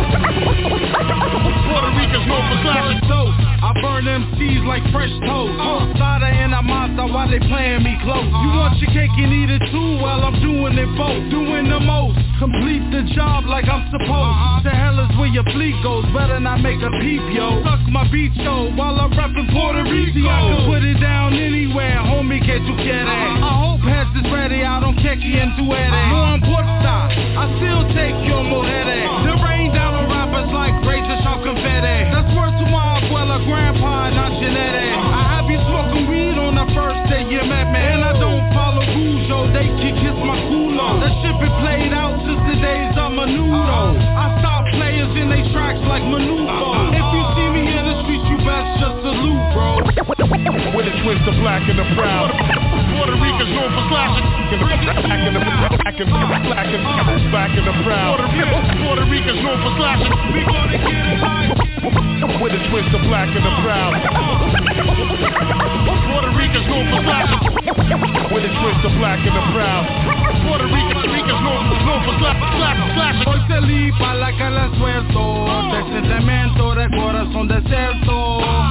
Puerto Ricans known for slashing. I burn MCs like fresh toast. Sada and Amasa while they playing me close. You want your cake and eat it too? Well, I'm doing it both. Doing the most. Complete the job like I'm supposed. The hell is where your fleet goes. Better not make a peep, yo. Suck my beat, yo, while I'm reppin' Puerto Rico. I can put it down anywhere, homie, que tu quieres. I hope heads is ready, I don't care quien tú eres. No importa, I still take your mujeres. The rain down on rappers like razor sharp confetti. That's worth to my abuela, grandpa, not genetic. I have you smoking weed on the first day you met me. And I don't follow rules, yo, they can kiss my culo. That shit been played out since the days of Menudo. I stop players in they tracks like Menudo. If you see me in the streets, you best just salute, bro. With a twist of black in the brown. Puerto Ricans known for slashing. Black in the brown. Puerto Ricans known for slashing. We gonna get it high. With a twist of black in the brown. Puerto Ricans known for slashing. With a twist of black in the brown. Puerto Ricans known for slashing. Hoy salí pa' la calle suelto. De sentimiento de corazón desierto.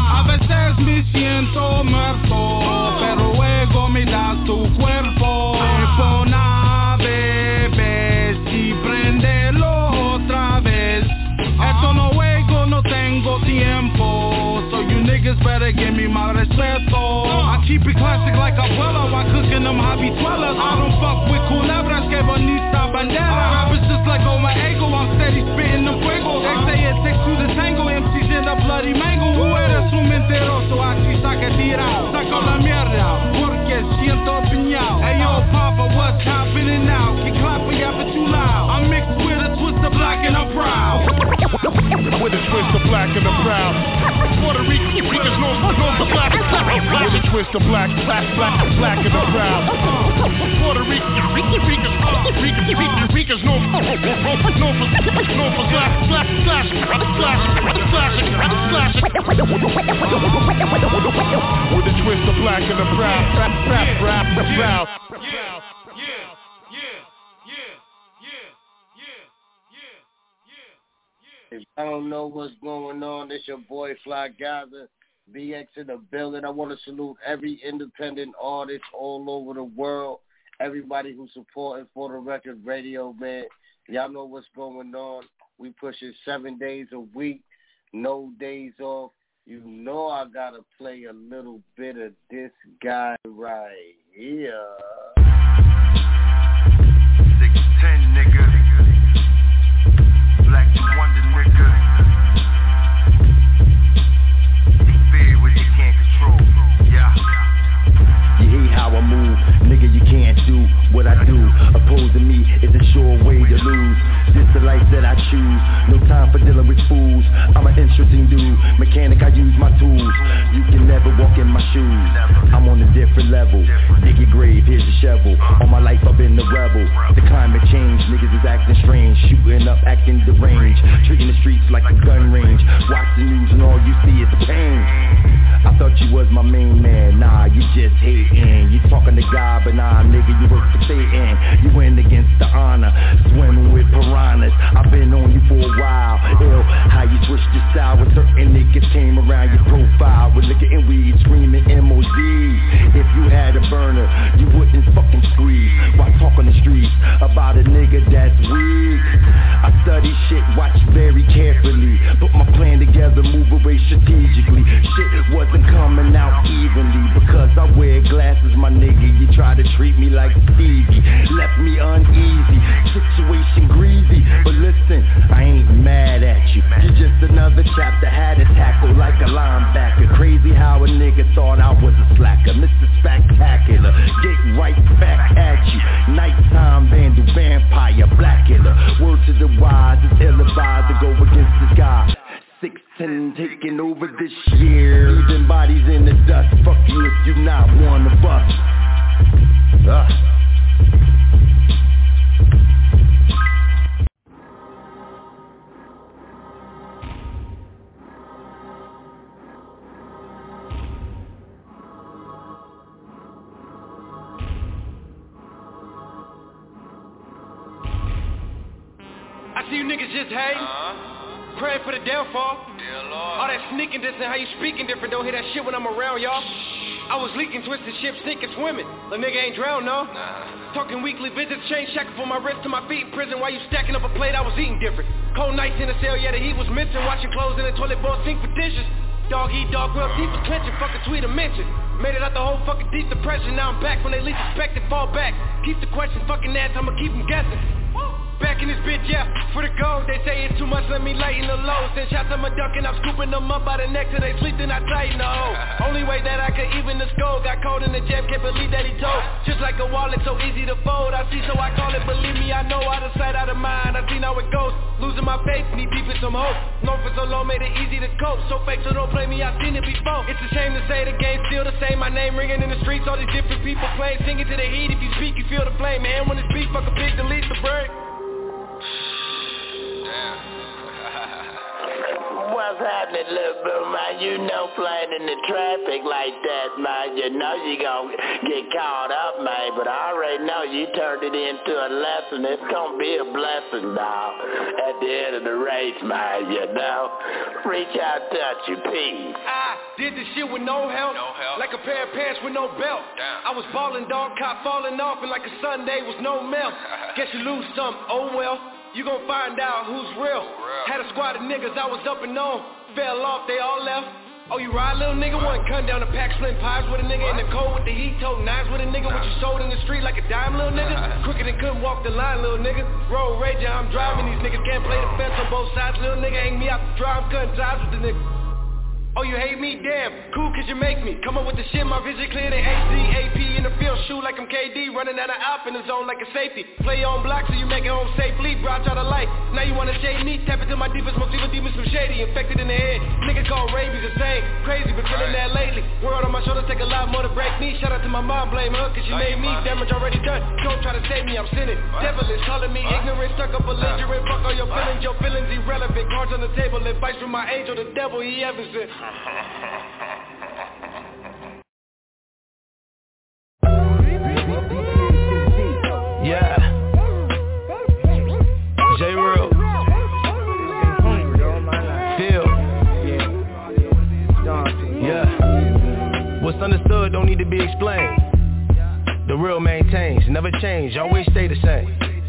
niggas better give me my respeto. I keep it classic like abuela while cooking them habichuelas. I don't fuck with culebras que bonita bandera. Rappers just like on my ego, I'm steady spitting the fuego. They say it takes two to tango, MCs in a bloody mango. Tú eres un mentiroso, aquí saca tirado. Saco la mierda, porque siento piñao. Hey yo, Papa, what's happening now? Keep clapping, yeah, but too loud. I'm mixed with a twist of black and I'm proud. With a twist of black and I'm proud. Puerto Ricans known for black. With a twist of black and I'm proud. Puerto Ricans known for black. With a twist of black and I'm proud. Proud. If I don't know what's going on, it's your boy Fly Gaza, BX in the building. I want to salute every independent artist all over the world, everybody who's supporting For the Record Radio, man. Y'all know what's going on. We pushing 7 days a week, no days off. You know I got to play a little bit of this guy right here. 6'10", nigga. Black Wonder, nigga. Fear what you can't control. Yeah. You hate how I move, nigga, you can't do what I do. Opposing me is a sure way to lose. This the life that I choose. No time for dealing with fools. I'm an interesting dude. Mechanic, I use my tools. You can never walk in my shoes. I'm on a different level. Dig your grave, here's the shovel. All my life I've been the rebel. The climate change, niggas is acting strange. Shooting up, acting deranged. Treating the streets like a gun range. Watch the news and all you see is pain. I thought you was my main man. Nah, you just hating. You talking to God, but nah, nigga, you work for Satan. You went against the honor, swimming with piranhas. I've been on you for a while. Ew, how you switched your style when certain niggas came around your profile with liquor and weed, screaming MOD. If you had a burner, you wouldn't fucking squeeze. Why talk on the streets about a nigga that's weak? I study shit, watch very carefully. Put my plan together, move away strategically. Shit wasn't coming out evenly because I wear glasses, my nigga. You try to treat me like Stevie, left me uneasy, situation greasy. But listen, I ain't mad at you. You're just another chapter, had a tackle like a linebacker. Crazy how a nigga thought I was a slacker. Mr. Spectacular, get right back at you. Nighttime vandal, vampire, black killer. Word to the wise, it's ill-advised to go against this guy. 6'10", taking over this year. Leaving bodies in the dust. Fuck you if you not one of us. I see you niggas just hating. Praying for the downfall. All that sneaking this and how you speaking different. Don't hear that shit when I'm around, y'all. I was leaking, twisted ship, sinking, swimming. The nigga ain't drowned, no. Talking weekly visits, chain shackle from my wrist to my feet in prison. While you stacking up a plate, I was eating different. Cold nights in the cell, yeah, the heat was missing. Washing clothes in the toilet bowl sink for dishes. Dog eat dog, well, teeth was clenching, fucking tweet a mention. Made it out the whole fucking deep depression. Now I'm back when they least expect it, fall back. Keep the question fucking ass, I'ma keep them guessing. Back in this bitch, yeah, for the gold. They say it's too much, let me lighten the lows. Send shots at my duck and I'm scooping them up by the neck till they sleep, then I tighten the hole. Only way that I could even the skull. Got cold in the jam, can't believe that he told. Just like a wallet, so easy to fold. I see, so I call it, believe me, I know. Out of sight, out of mind, I seen how it goes. Losing my faith, need deep in some hope. Known for so long, made it easy to cope. So fake, so don't play me, I seen it before. It's a shame to say the game's still the same. My name ringing in the streets, all these different people playing. Singing to the heat, if you speak, you feel the flame. Man, when it's beef, fuck a bitch, delete the break. What's happening, little bro, man? You know, playing in the traffic like that, man, you know you gonna get caught up, man. But I already know you turned it into a lesson. It's gonna be a blessing, dog, at the end of the race, man, you know. Reach out, touch your peace. I did this shit with no help, like a pair of pants with no belt. I was balling, dog, caught falling off, and like a Sunday was no milk. Guess you lose some, oh well. You gon' find out who's real. Had a squad of niggas I was up and on. Fell off, they all left. Oh, you ride, little nigga? One gun down the pack, splitting pies with a nigga in the cold with the heat, toting knives with a nigga. What you sold in the street like a dime, little nigga? Crooked and couldn't walk the line, little nigga. Road rager, I'm driving. These niggas can't play the fence on both sides, little nigga. Hang me out the drive, cutting ties with the nigga. Oh, you hate me? Damn, cool cause you make me. Come up with the shit, my vision clear than HD. AP in the field, shoot like I'm KD. Running out of alp in the zone like a safety. Play your own block so you make it home safely. Brought out a light, now you wanna shade me. Tap into my deepest, most evil demons from shady. Infected in the head, nigga called rabies the same. Crazy, been feeling that lately. World on my shoulder, take a lot more to break me. Shout out to my mom, blame her cause she made me. Damage already done, don't try to save me, I'm sinning. Devilish, calling me ignorant, stuck up belligerent. Fuck all your feelings irrelevant. Cards on the table, advice from my angel, the devil he ever sent. Yeah. J-Real. Phil. Yeah. What's understood don't need to be explained. The real maintains, never change, always stay the same.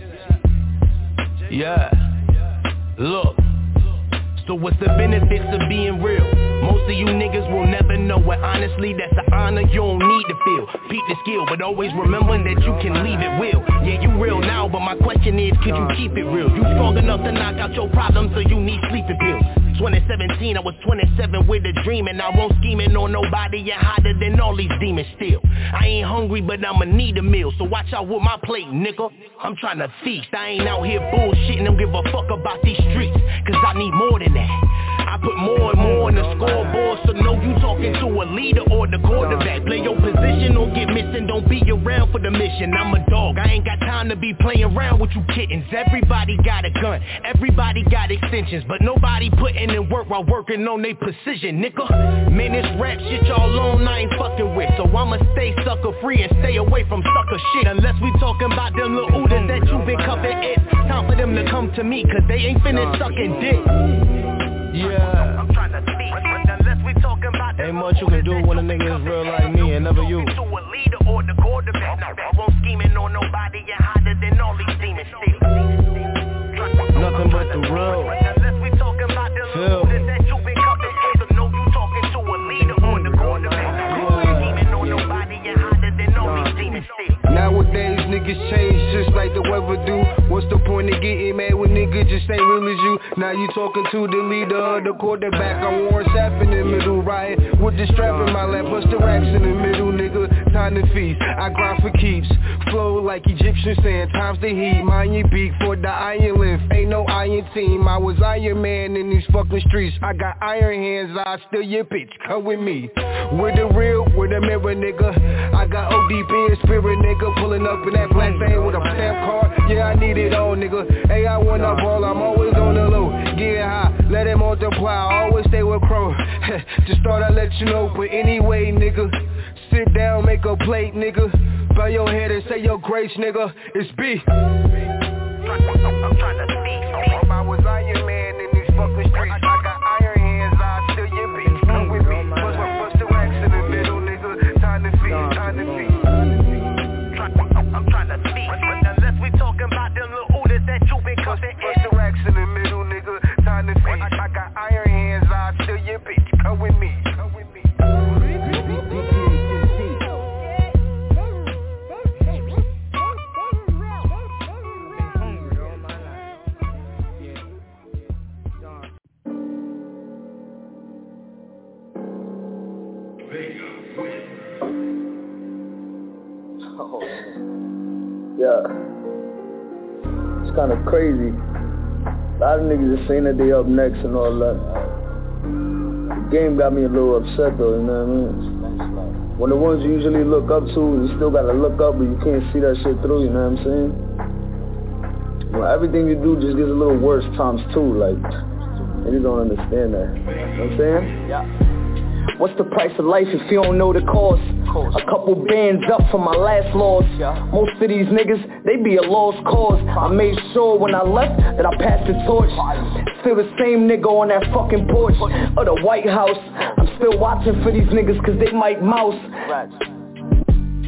Yeah. Look. So what's the benefits of being real? Most of you niggas will never know it. Honestly, that's an honor you don't need to feel. Peep the skill, but always remember that you can leave it real. Yeah, you real now, but my question is, could you keep it real? You strong enough to knock out your problems, so you need sleeping pills. 2017, I was 27 with a dream, and I won't scheming on nobody. You're hotter than all these demons still. I ain't hungry, but I'ma need a meal, so watch out with my plate, nigga. I'm trying to feast. I ain't out here bullshitting, don't give a fuck about these streets, cause I need more than that. I put more and more on the scoreboard, so know you talking to a leader or the quarterback. Play your position or get missing, don't be around for the mission. I'm a dog, I ain't got time to be playing around with you kittens. Everybody got a gun, everybody got extensions, but nobody putting in work while working on their precision, nigga. Man, this rap shit y'all on I ain't fucking with, so I'ma stay sucker free and stay away from sucker shit. Unless we talking about them little oodles that you been cuffing, it's time for them to come to me, cause they ain't finished sucking dick. Yeah. I'm trying to speak, unless we talking about ain't much you can do when a nigga is real like me and never you. To a leader or the quarterback, I won't scheming on nobody, you're hotter than all these demons still. Nothing but the real. Unless we talking about the little that you been cuffing, so know you talking to a leader or the quarterback. I won't scheming on nobody, you're hotter than all these demons still. Nowadays niggas change just like the weather do. What's the point of getting mad when niggas just ain't real as you? Now you talking to the leader of the quarterback. I'm Warren Sapp in the middle, right? With the strap in my lap, bust the racks in the middle, nigga. Time to feast, I grind for keeps. Flow like Egyptian sand, times the heat. Mind your beak for the iron lift. Ain't no iron team, I was Iron Man in these fucking streets. I got iron hands, I steal your bitch, come with me. With the real, with a mirror, nigga. I got ODB in spirit, nigga. Pulling up in that black thing with a stamp card. Yeah, I need it all, nigga. Hey, I want up all, I'm always on the low. Getting high, let it multiply, I always stay with Crow. Just thought I'd let you know, but anyway, nigga. Sit down, make a plate, nigga. Bow your head and say your grace, nigga. It's B. I'm trying to speak. I was Iron Man in these fucking streets. I got iron hands, I steal your bitch. Come with me. Bust the racks in the middle, nigga. Time to feed, time to feed. I'm trying to speak. Unless we talking about them little oodles that you been cuffing. Bust the racks in the middle, nigga. Time to feed. I got iron hands, I steal your bitch. Come with me. Come with me. Oh, yeah, it's kind of crazy. A lot of niggas are saying that they up next and all that. The game got me a little upset though, you know what I mean? When the ones you usually look up to, you still gotta look up, but you can't see that shit through, you know what I'm saying? Well, everything you do just gets a little worse times two, like, and you don't understand that. You know what I'm saying? Yeah. What's the price of life if you don't know the cost? A couple bands up from my last loss. Most of these niggas, they be a lost cause. I made sure when I left that I passed the torch. Still the same nigga on that fucking porch of the White House. I'm still watching for these niggas cause they might mouse.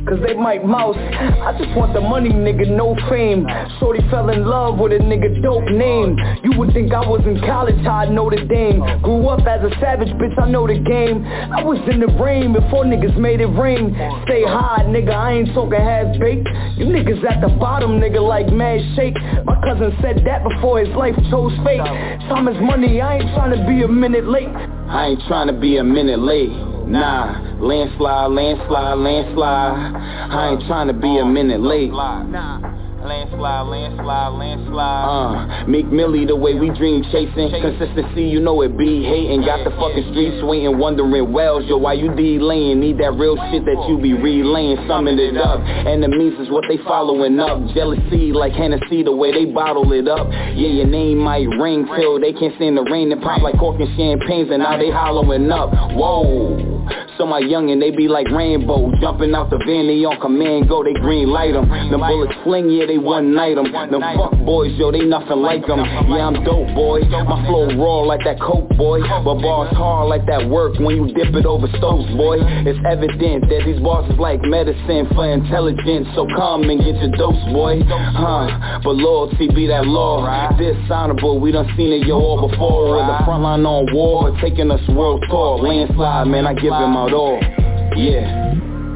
cause they might mouse. I just want the money, nigga, no fame. Shorty fell in love with a nigga dope name. You would think I was in college, how I Notre Dame. Grew up as a savage, bitch, I know the game. I was in the rain before niggas made it rain. Stay high, nigga, I ain't talking half-baked. You niggas at the bottom, nigga, like mad shake. My cousin said that before his life chose fate. Time is money, I ain't trying to be a minute late. I ain't trying to be a minute late. Nah, landslide, landslide, landslide. I ain't trying to be a minute late. Landslide, landslide, landslide. Meek Millie, the way we dream chasing. Consistency, you know it be hating. Got the fucking streets waiting, wondering wells. Yo, why you delaying? Need that real shit that you be relaying. Summing it up. Enemies is what they following up. Jealousy like Hennessy, the way they bottle it up. Yeah, your name might ring till they can't stand the rain and pop like cork and champagnes, and now they hollowing up. Whoa. So my youngin', they be like Rainbow. Jumping out the van, they on command, go, they green light them. Them bullets fling, yeah, they one night them. Them fuck boys, yo, they nothing like them. Yeah, I'm dope, boy. My flow raw like that coke, boy. But bars hard like that work when you dip it over stoves, boy. It's evident that these bars is like medicine for intelligence. So come and get your dose, boy. But loyalty be that law. Dishonorable, we done seen it, yo, all before. With the front line on war, taking us world tour. Landslide, man, I give him out all. Yeah.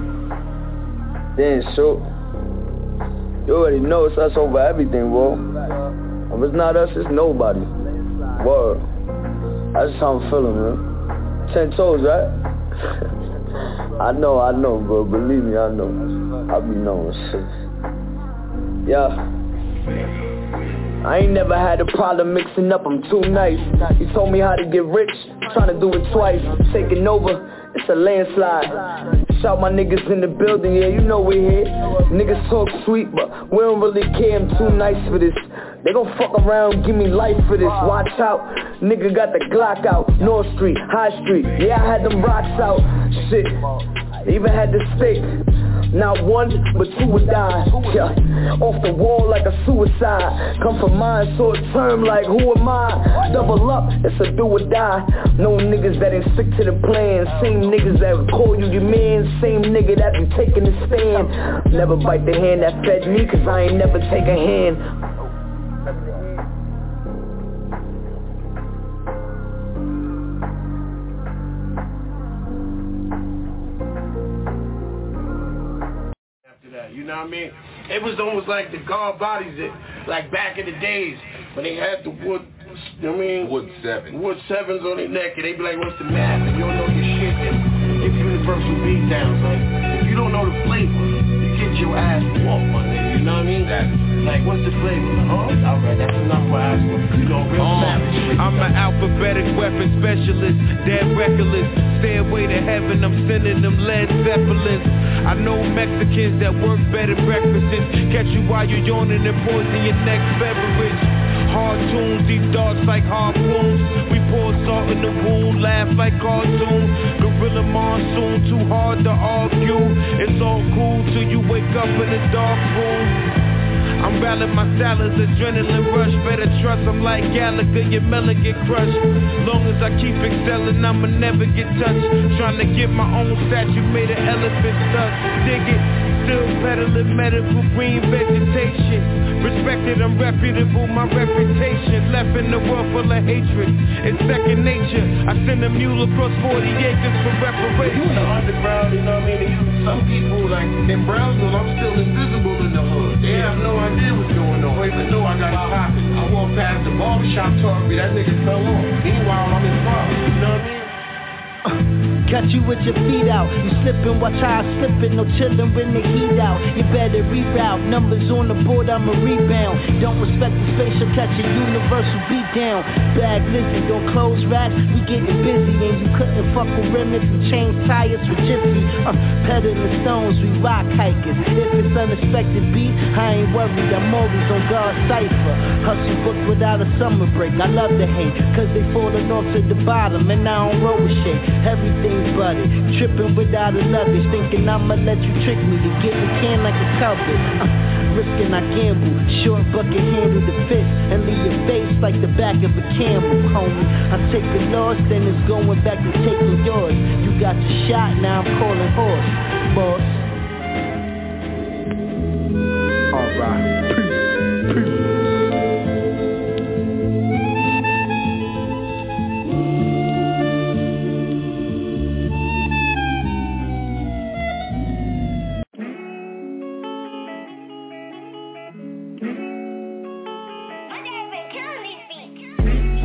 Damn, so you already know it's us over everything, bro. If it's not us, it's nobody. Word. That's how I'm feeling, man. 10 toes, right? I know, bro. Believe me, I know. I be knowing shit. Yeah. I ain't never had a problem mixing up, I'm too nice. He told me how to get rich, trying to do it twice. Taking over, it's a landslide. Shout my niggas in the building, yeah, you know we here. Niggas talk sweet, but we don't really care, I'm too nice for this. They gon' fuck around, give me life for this. Watch out, nigga got the Glock out. North Street, High Street, yeah, I had them rocks out. Shit, even had the stick. Not one, but two would die. Yeah, off the wall like a suicide. Come from mine, short term like who am I? Double up, it's a do or die. No niggas that ain't stick to the plan. Same niggas that would call you your man. Same nigga that be taking the stand. Never bite the hand that fed me, cause I ain't never take a hand. You know what I mean? It was almost like the guard bodies that, like back in the days when they had the wood, you know what I mean? Wood 7s on their neck, and they be like, what's the math? And you don't know your shit, and if universal beat downs, like, if you don't know the flavor, you get your ass whooped, my nigga, you know what I mean? Like, what's the flavor? Alright, that's enough for ass whooped. You know, real savage. I'm an alphabetic weapon specialist, dead reckless. Stairway to heaven, I'm sending them Led Zeppelins. I know Mexicans that work better breakfasts. Catch you while you're yawning and poison your next beverage. Hard tunes, deep darts like harpoons. We pour salt in the wound, laugh like cartoons. Gorilla monsoon, too hard to argue. It's all cool till you wake up in a dark room. I'm rallying my salads, adrenaline rush. Better trust, I'm like Gallagher, your melon get crushed. Long as I keep excelling, I'ma never get touched. Trying to get my own statue made of elephant stuff. Dig it, still peddling medical green vegetation. Respected, I'm reputable, my reputation. Left in the world full of hatred, it's second nature. I send a mule across 40 acres for reparation. You in the underground, you know what I mean? Some people, like, in Brownsville, I'm still invisible in the hood. They have no idea what's going on. Even though I got a pocket, I walk past the barbershop talking me, that nigga fell off. Meanwhile, I'm his father, you know what I mean? Got you with your feet out, you slipping, watch how I slipping, no chillin' when the heat out. You better reroute, numbers on the board, I'ma rebound. Don't respect the space, you'll catch a universal beat down. Bag Lizzie, don't close racks, we getting busy. And you couldn't fuck with remnants and change tires for Jiffy. Peddling the stones, we rock hikers. If it's unexpected beat, I ain't worried, I'm always on guard cipher. Hustle booked without a summer break, I love to hate, cause they falling off to the bottom and I don't roll with shit. Everything's butted, tripping without a luggage, thinking I'ma let you trick me to get the can like a cupboard. Risking I gamble, short bucket handle the fist and leave your face like the back of a camel, homie. I take a loss, then it's going back to taking yours. You got your shot, now I'm calling horse, boss.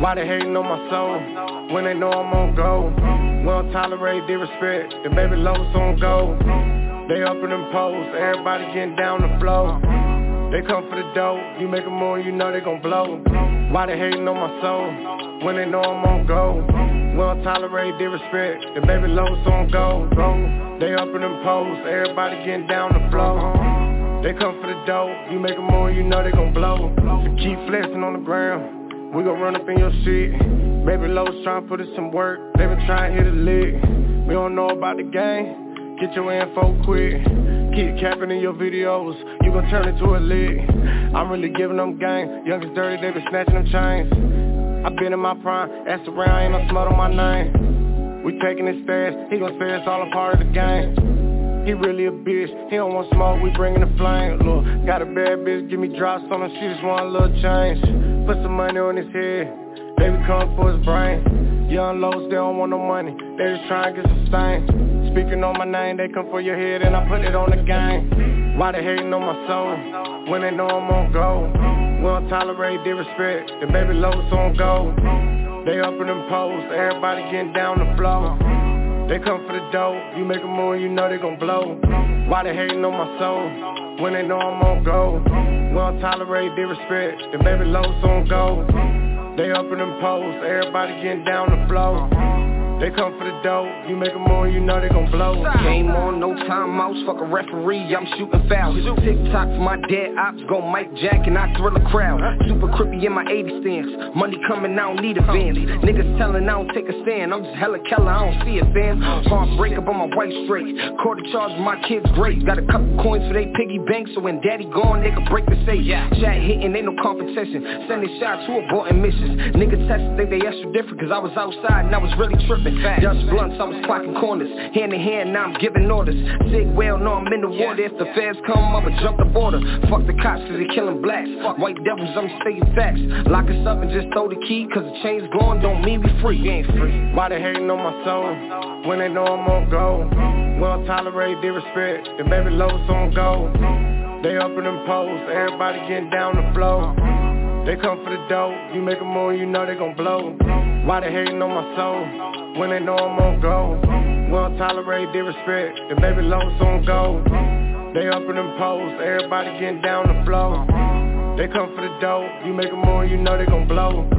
Why they hating on my soul when they know I'm on go? We don't tolerate disrespect, the baby lows on go. They up in them poles, everybody getting down the floor. They come for the dough, you make a move, you know they gon' blow. Why they hating on my soul when they know I'm on go? We don't tolerate disrespect, the baby lows on go. They up in them poles, everybody getting down the floor. They come for the dough, you make a move, you know they gon' blow. So keep flexing on the ground, we gon' run up in your shit. Baby lows tryna put in some work, they been tryna hit a lick. We don't know about the game, get your info quick. Keep capping in your videos, you gon' turn it to a lick. I'm really giving them gang, young as dirty, they been snatching them chains. I been in my prime, asked around, ain't no smut on my name. We taking his fast, he gon' say it's all a part of the game. He really a bitch, he don't want smoke, we bringing the flame. Look, got a bad bitch, give me drops on her, she just want a little change. Put some money on his head, baby come for his brain. Young lows, they don't want no money, they just trying to get some stain. Speaking on my name, they come for your head and I put it on the game. Why they hating on my soul when they know I'm on go? We don't tolerate disrespect, the baby lows on go. They up in them poles, everybody getting down the floor. They come for the dough, you make a move, you know they gon' blow. Why they hating on my soul when they know I'm on go? We don't tolerate disrespect, the baby lows on go. They up in them poles, everybody getting down the floor. They come for the dough, you make a move, you know they gon' blow. Game on, no timeouts, fuck a referee, I'm shooting fouls. TikTok for my dead ops, go Mike Jack and I thrill a crowd. Super crippy in my 80 stance, money coming, I don't need advance. Niggas telling I don't take a stand, I'm just hella Keller, I don't see it, fam. Heartbreak up on my wife straight, quarter charge my kids great. Got a couple coins for they piggy bank, so when daddy gone, they can break the safe. Chat hitting, ain't no competition, sending shots to aborting missions. Niggas testing, think they extra different, cause I was outside and I was really tripping. Dust blunts, I was clocking corners. Hand in hand, now I'm giving orders. Sig well, know I'm in the water. If the feds come, I'ma jump the border. Fuck the cops cause they killing blacks. White devils, I'm stating facts. Lock us up and just throw the key, cause the chain's glowing don't mean we free. We ain't free. Why they hating on my soul when they know I'm on go? We don't tolerate disrespect, the baby lows on go. They up in them poles, everybody getting down the floor. They come for the dough, you make a move, you know they gon' blow. Why they hating on my soul when they know I'm on go? We don't tolerate disrespect, the baby lows on go. They up in them poles, everybody getting down the floor. They come for the dough, you make a move, you know they gon' blow.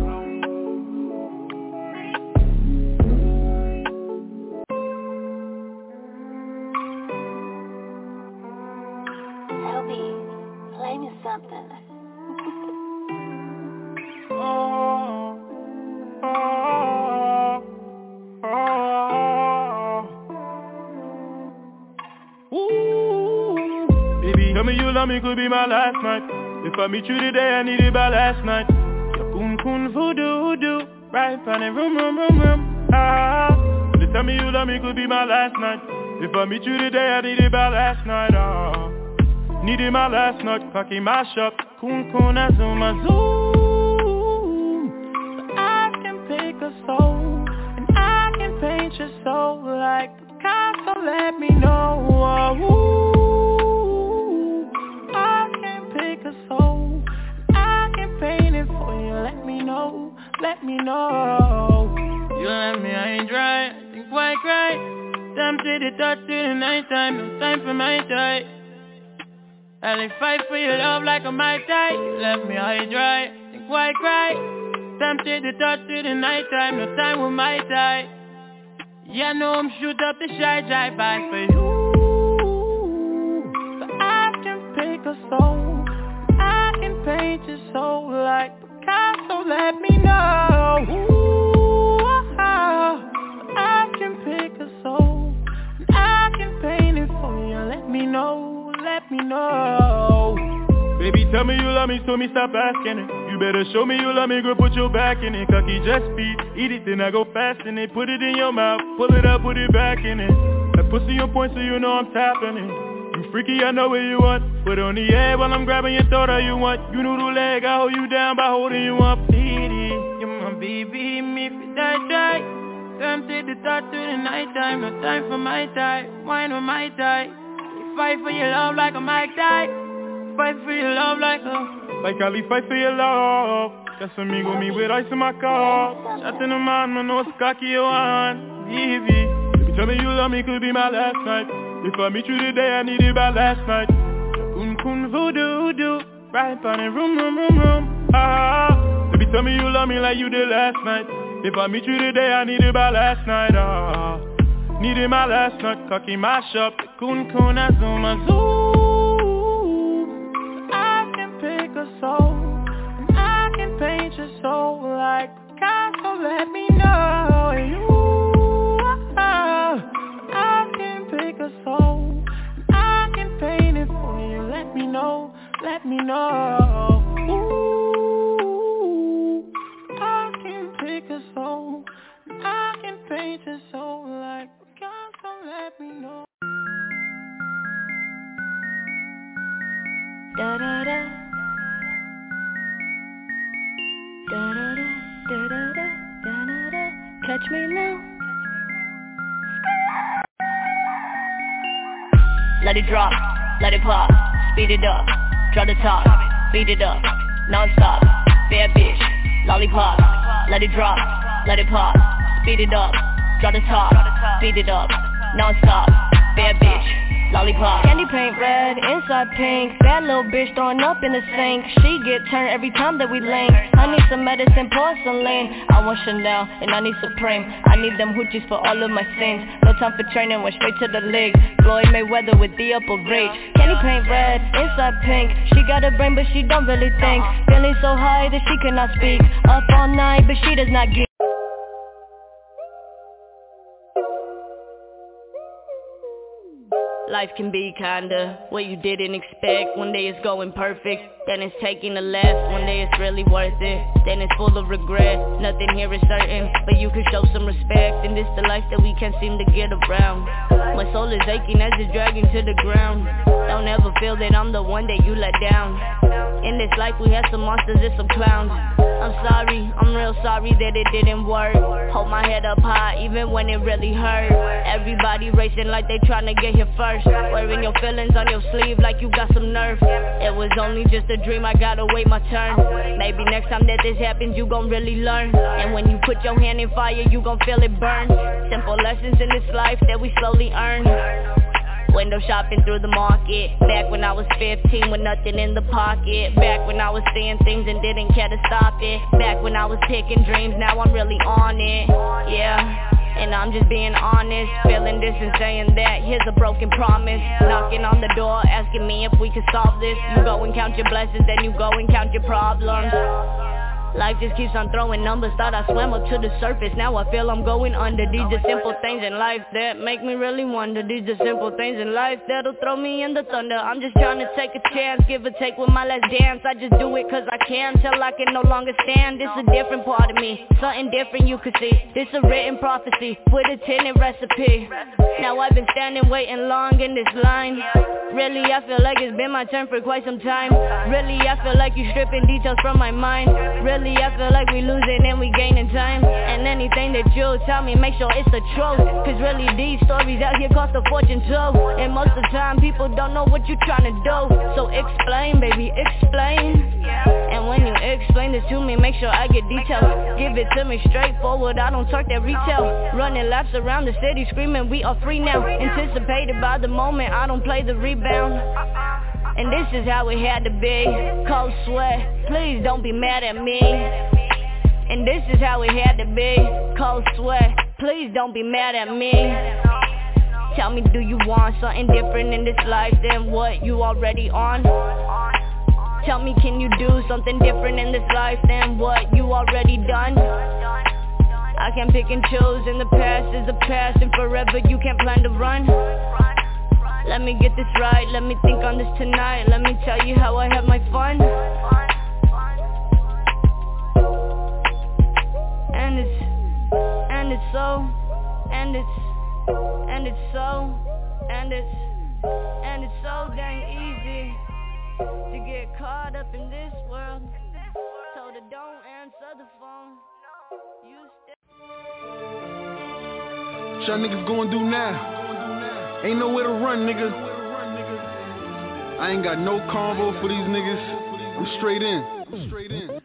Toby, play me something. Baby, tell me you love me, could be my last night. If I meet you today, I need it by last night. Your boom boom voodoo, right on the room. Ah, they tell me you love me, could be my last night. If I meet you today, I need it by last night. Ah, needed my last night, packing my shop. Kun azuma zoom. So I can pick a soul, and I can paint your soul like Picasso. Let me know. I can pick a soul, and I can paint it for you. Let me know. You left me, I ain't dry. I think why cry? Tempted to touch to the night time, no time for my type. I'll fight for your love like a Mai Tai. You left me high dry, think why cry? Tempted to touch to the night time, no time with my tie. Yeah, no, I'm shoot up the shy drive by for you. So I can pick a soul, I can paint your soul like Picasso. Let me know. I can pick a soul, and I can paint it for you. Let me know. Baby, tell me you love me, so me stop asking it. You better show me you love me, girl, put your back in it. Cocky just speed, eat it, then I go fast in it. Put it in your mouth, pull it up, put it back in it. That pussy on point, so you know I'm tapping it. You freaky, I know what you want. Put it on the air while I'm grabbing your throat, all you want. You know the leg, I hold you down by holding you up. You're my baby, me if you die. Tempted to touch to the night time, no time for my time. Wine with my time. Fight for your love like a Mike Die. Fight for your love like a... Like Ali, fight for your love. Cause me go me with ice in my car. Shot in the man, man, no cocky you want. Easy. If you tell me you love me, could be my last night. If I meet you today, I need it by last night. Kun voodoo, right on the room. Ah, if you tell me you love me like you did last night. If I meet you today, I need it by last night. Ah, need it my last night. Cocky mash up, kun azuma zoo. I can pick a soul, and I can paint your soul like Picasso. Let me know you. I can pick a soul, and I can paint it for you. Let me know. Ooh, I can pick a soul, and I can paint your soul like Picasso. Let me know. Da da da. Da da da da da da da da. Catch me now. Let it drop, let it pop, speed it up, drop the top, beat it up, non-stop, bad bitch, lollipop. Let it drop, let it pop, speed it up, drop the top, beat it up, non-stop, bad bitch. Lollipop. Candy paint red, inside pink. Bad little bitch throwing up in the sink. She get turned every time that we link. I need some medicine, porcelain. I want Chanel and I need Supreme. I need them hoochies for all of my sins. No time for training, went straight to the league. Floyd Mayweather with the upper reach. Candy paint red, inside pink. She got a brain but she don't really think. Feeling so high that she cannot speak. Up all night but she does not get. Life can be kinda what you didn't expect. One day it's going perfect, then it's taking a left. One day it's really worth it, then it's full of regret. Nothing here is certain, but you can show some respect. And this the life that we can't seem to get around. My soul is aching as it's dragging to the ground. Don't ever feel that I'm the one that you let down. In this life we had some monsters and some clowns. I'm sorry, I'm real sorry that it didn't work. Hold my head up high even when it really hurt. Everybody racing like they tryna get here first. Wearing your feelings on your sleeve like you got some nerve. It was only just a dream, I gotta wait my turn. Maybe next time that this happens you gon' really learn. And when you put your hand in fire you gon' feel it burn. Simple lessons in this life that we slowly earn. Window shopping through the market. Back when I was 15 with nothing in the pocket. Back when I was seeing things and didn't care to stop it. Back when I was picking dreams, now I'm really on it. Yeah. And I'm just being honest, feeling this and saying that. Here's a broken promise, knocking on the door, asking me if we could solve this. You go and count your blessings, then you go and count your problems. Life just keeps on throwing numbers. Thought I swam up to the surface, now I feel I'm going under. These are simple things in life that make me really wonder. These are simple things in life that'll throw me in the thunder. I'm just trying to take a chance, give or take with my last dance. I just do it cause I can, till I can no longer stand. This a different part of me, something different you could see. This a written prophecy, with a tinted recipe. Now I've been standing waiting long in this line. Really I feel like it's been my turn for quite some time. Really I feel like you stripping details from my mind. Really I feel like we losing and we gaining time. And anything that you tell me, make sure it's the truth. Cause really these stories out here cost a fortune too. And most of the time people don't know what you trying to do. So explain baby, explain. And when you explain this to me, make sure I get details. Give it to me straightforward, I don't talk that retail. Running laps around the city screaming we are free now. Anticipated by the moment, I don't play the rebound. And this is how it had to be. Cold sweat, please don't be mad at me. And this is how it had to be. Cold sweat, please don't be mad at me. Tell me, do you want something different in this life than what you already on? Tell me, can you do something different in this life than what you already done? I can pick and choose, and the past is the past, and forever you can't plan to run. Let me get this right, let me think on this tonight. Let me tell you how I have my fun. And it's so, and it's so dang easy to get caught up in this world. Told her don't answer the phone. What y'all niggas gonna do now? Ain't nowhere to run, nigga. I ain't got no convo for these niggas. I'm straight in.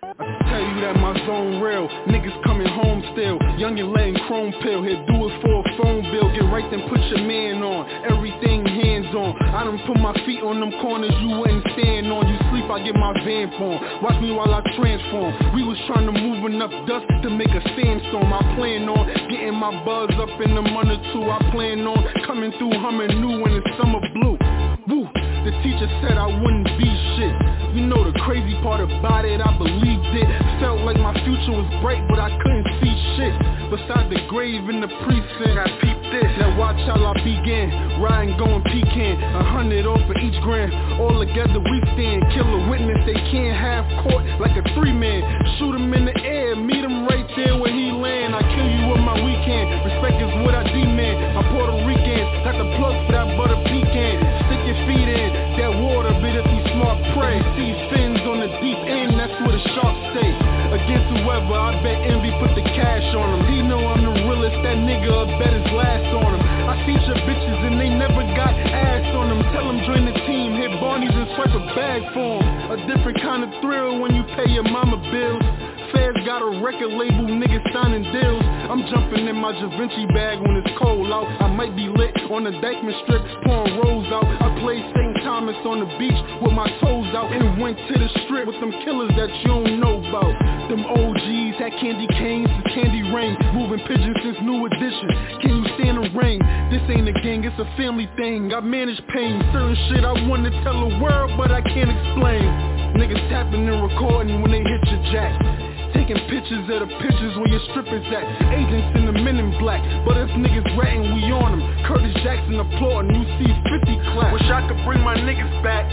tell you that my zone real. Niggas coming home still. Youngin' letting chrome pill. Here do it for a phone bill. Get right then put your man on. Everything hands on. I done put my feet on them corners you wouldn't stand on. You sleep, I get my vamp on. Watch me while I transform. We was trying to move enough dust to make a sandstorm. I plan on getting my buzz up in the month or two. I plan on coming through humming new when it's summer blue. Woo, the teacher said I wouldn't be shit. You know the crazy part about it, I believed it. Felt like my future was bright, but I couldn't see shit. Beside the grave in the precinct, I peeped this. Now watch how I begin, riding, going pecan. 100 off for each grand, all together we stand. Kill a witness, they can't have court like a 3-man. Shoot him in the air, meet him right there where he land. I kill you with my weekend, respect is what I demand. My Puerto Ricans got the plug for that butter pecan. Stick your feet in that water, but if you smart, pray. See fins on the deep end, that's what the sharks say. Against whoever, I bet envy put the cash on him. He know I'm the realest, that nigga will bet his last on him. I feature bitches and they never got ass on them. Tell them join the team, hit Barney's and swipe a bag for him. A different kind of thrill when you pay your mama bills. Feds got a record label, niggas signing deals. I'm jumping in my Da Vinci bag when it's cold out. I might be lit on the Dykeman strip, pouring rolls out. I played St. Thomas on the beach with my toes out and went to the strip with them killers that you don't know about. Them OGs had candy canes and candy rain, moving pigeons since New Edition. Can you stand the rain? This ain't a gang, it's a family thing. I manage pain, certain shit I wanna tell the world, but I can't explain. Niggas tapping and recording when they hit your jack. Taking pictures of the pictures where your strippers at. Agents in the men in black, but if niggas ratting, we on them. Curtis Jackson applauding, you see 50 clap. Wish I could bring my niggas back.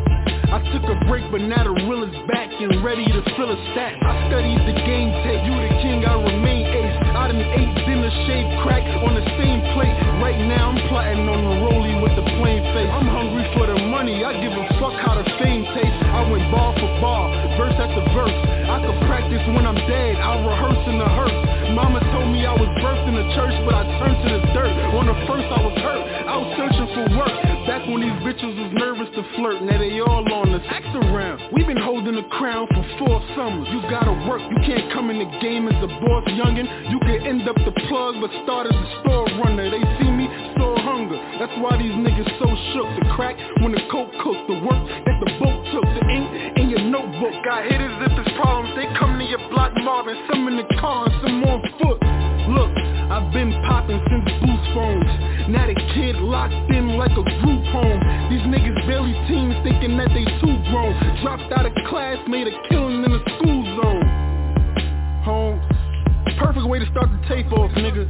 I took a break, but now the real is back and ready to fill a stack. I studied the game tape, you the king, I remain ace. I done ate dinner, shaved crack on the same plate. Right now I'm plotting on the rollie with the plain face. I'm hungry for the money, I give a fuck how the fame tastes. I went bar for bar, verse after verse. I could practice when I'm dead, I'll rehearse in the hearse. Mama told me I was birthed in the church, but I turned to the dirt. On the first I was hurt, I was searching for work. Back when these bitches was nervous to flirt, now they all on us. Act around, we been holding the crown for 4 summers. You gotta work, you can't come in the game as a boss youngin'. You can end up the plug, but start as a store runner. They see me, store hunger, that's why these niggas so shook. The crack when the coke cooked, the work that the boat took, the ink in your notebook. Got hitters if there's problems, they come to your block mobbing. Some in the car and some on foot. Look, I've been popping since boost phones. Now the kid locked in like a group home. These niggas barely teens thinking that they too grown. Dropped out of class, made a killing in the school zone. Home, perfect way to start the tape off, nigga.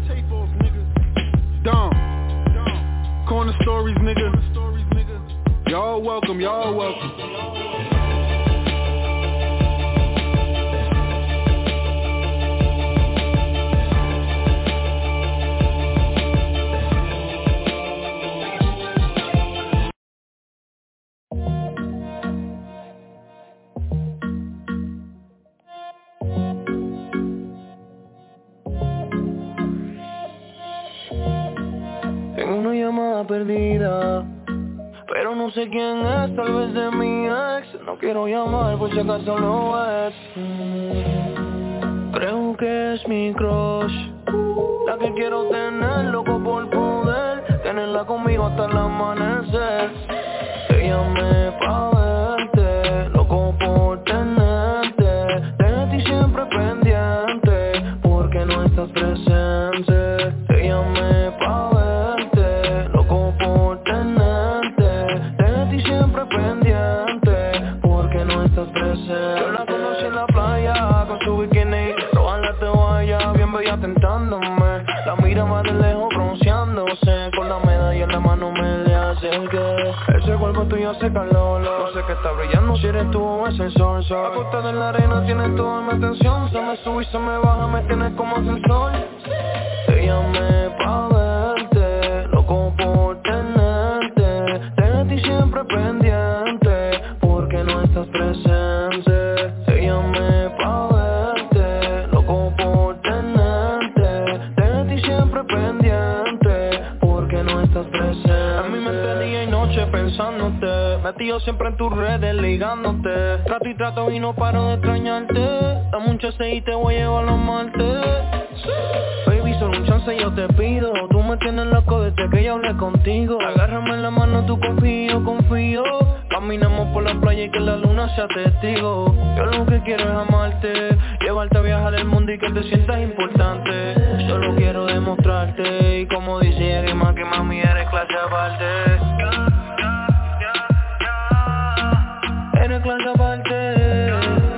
Dumb. Corner stories, nigga. Y'all welcome, y'all welcome. Una llamada perdida, pero no sé quién es, tal vez de mi ex. No quiero llamar por si acaso lo es. Creo que es mi crush, la que quiero tener, loco por poder tenerla conmigo hasta el amanecer. Te llamé pa' verte, loco por tenerte, de ti siempre pendiente, porque no estás presente. Te llamé pa' verte, loco por tenerte, de ti siempre pendiente, porque no estás presente. Yo la conocí en la playa, con su bikini, roban la toalla, bien bella tentándome. La miraba de lejos bronceándose, con la medalla en la mano me le acerqué. Ese cuerpo tuyo hace calor, no sé qué está brillando, si eres tú o es el sol. Acostada en la arena tienes toda mi atención, se me sube y se me baja, me tienes como ascensor. Te llamé pa' verte, loco por tenerte, de ti siempre pendiente, porque no estás presente. Te llamé pa' verte, loco por tenerte, de ti siempre pendiente, porque no estás presente. En mi mente día y noche pensando pensándote. Metido siempre en tus redes, ligándote. Trato y trato y no paro de extrañarte. Dame un chance y te voy a llevar los martes. Baby, solo un chance yo te pido. Tú me tienes loco desde que yo hablé contigo. Agárrame en la mano, tú confío. Caminamos por la playa y que la luna sea testigo. Yo lo que quiero es amarte, llevarte a viajar el mundo y que te sientas importante. Solo quiero demostrarte, y como dice Rima, que mami eres clase aparte. Eres clase aparte.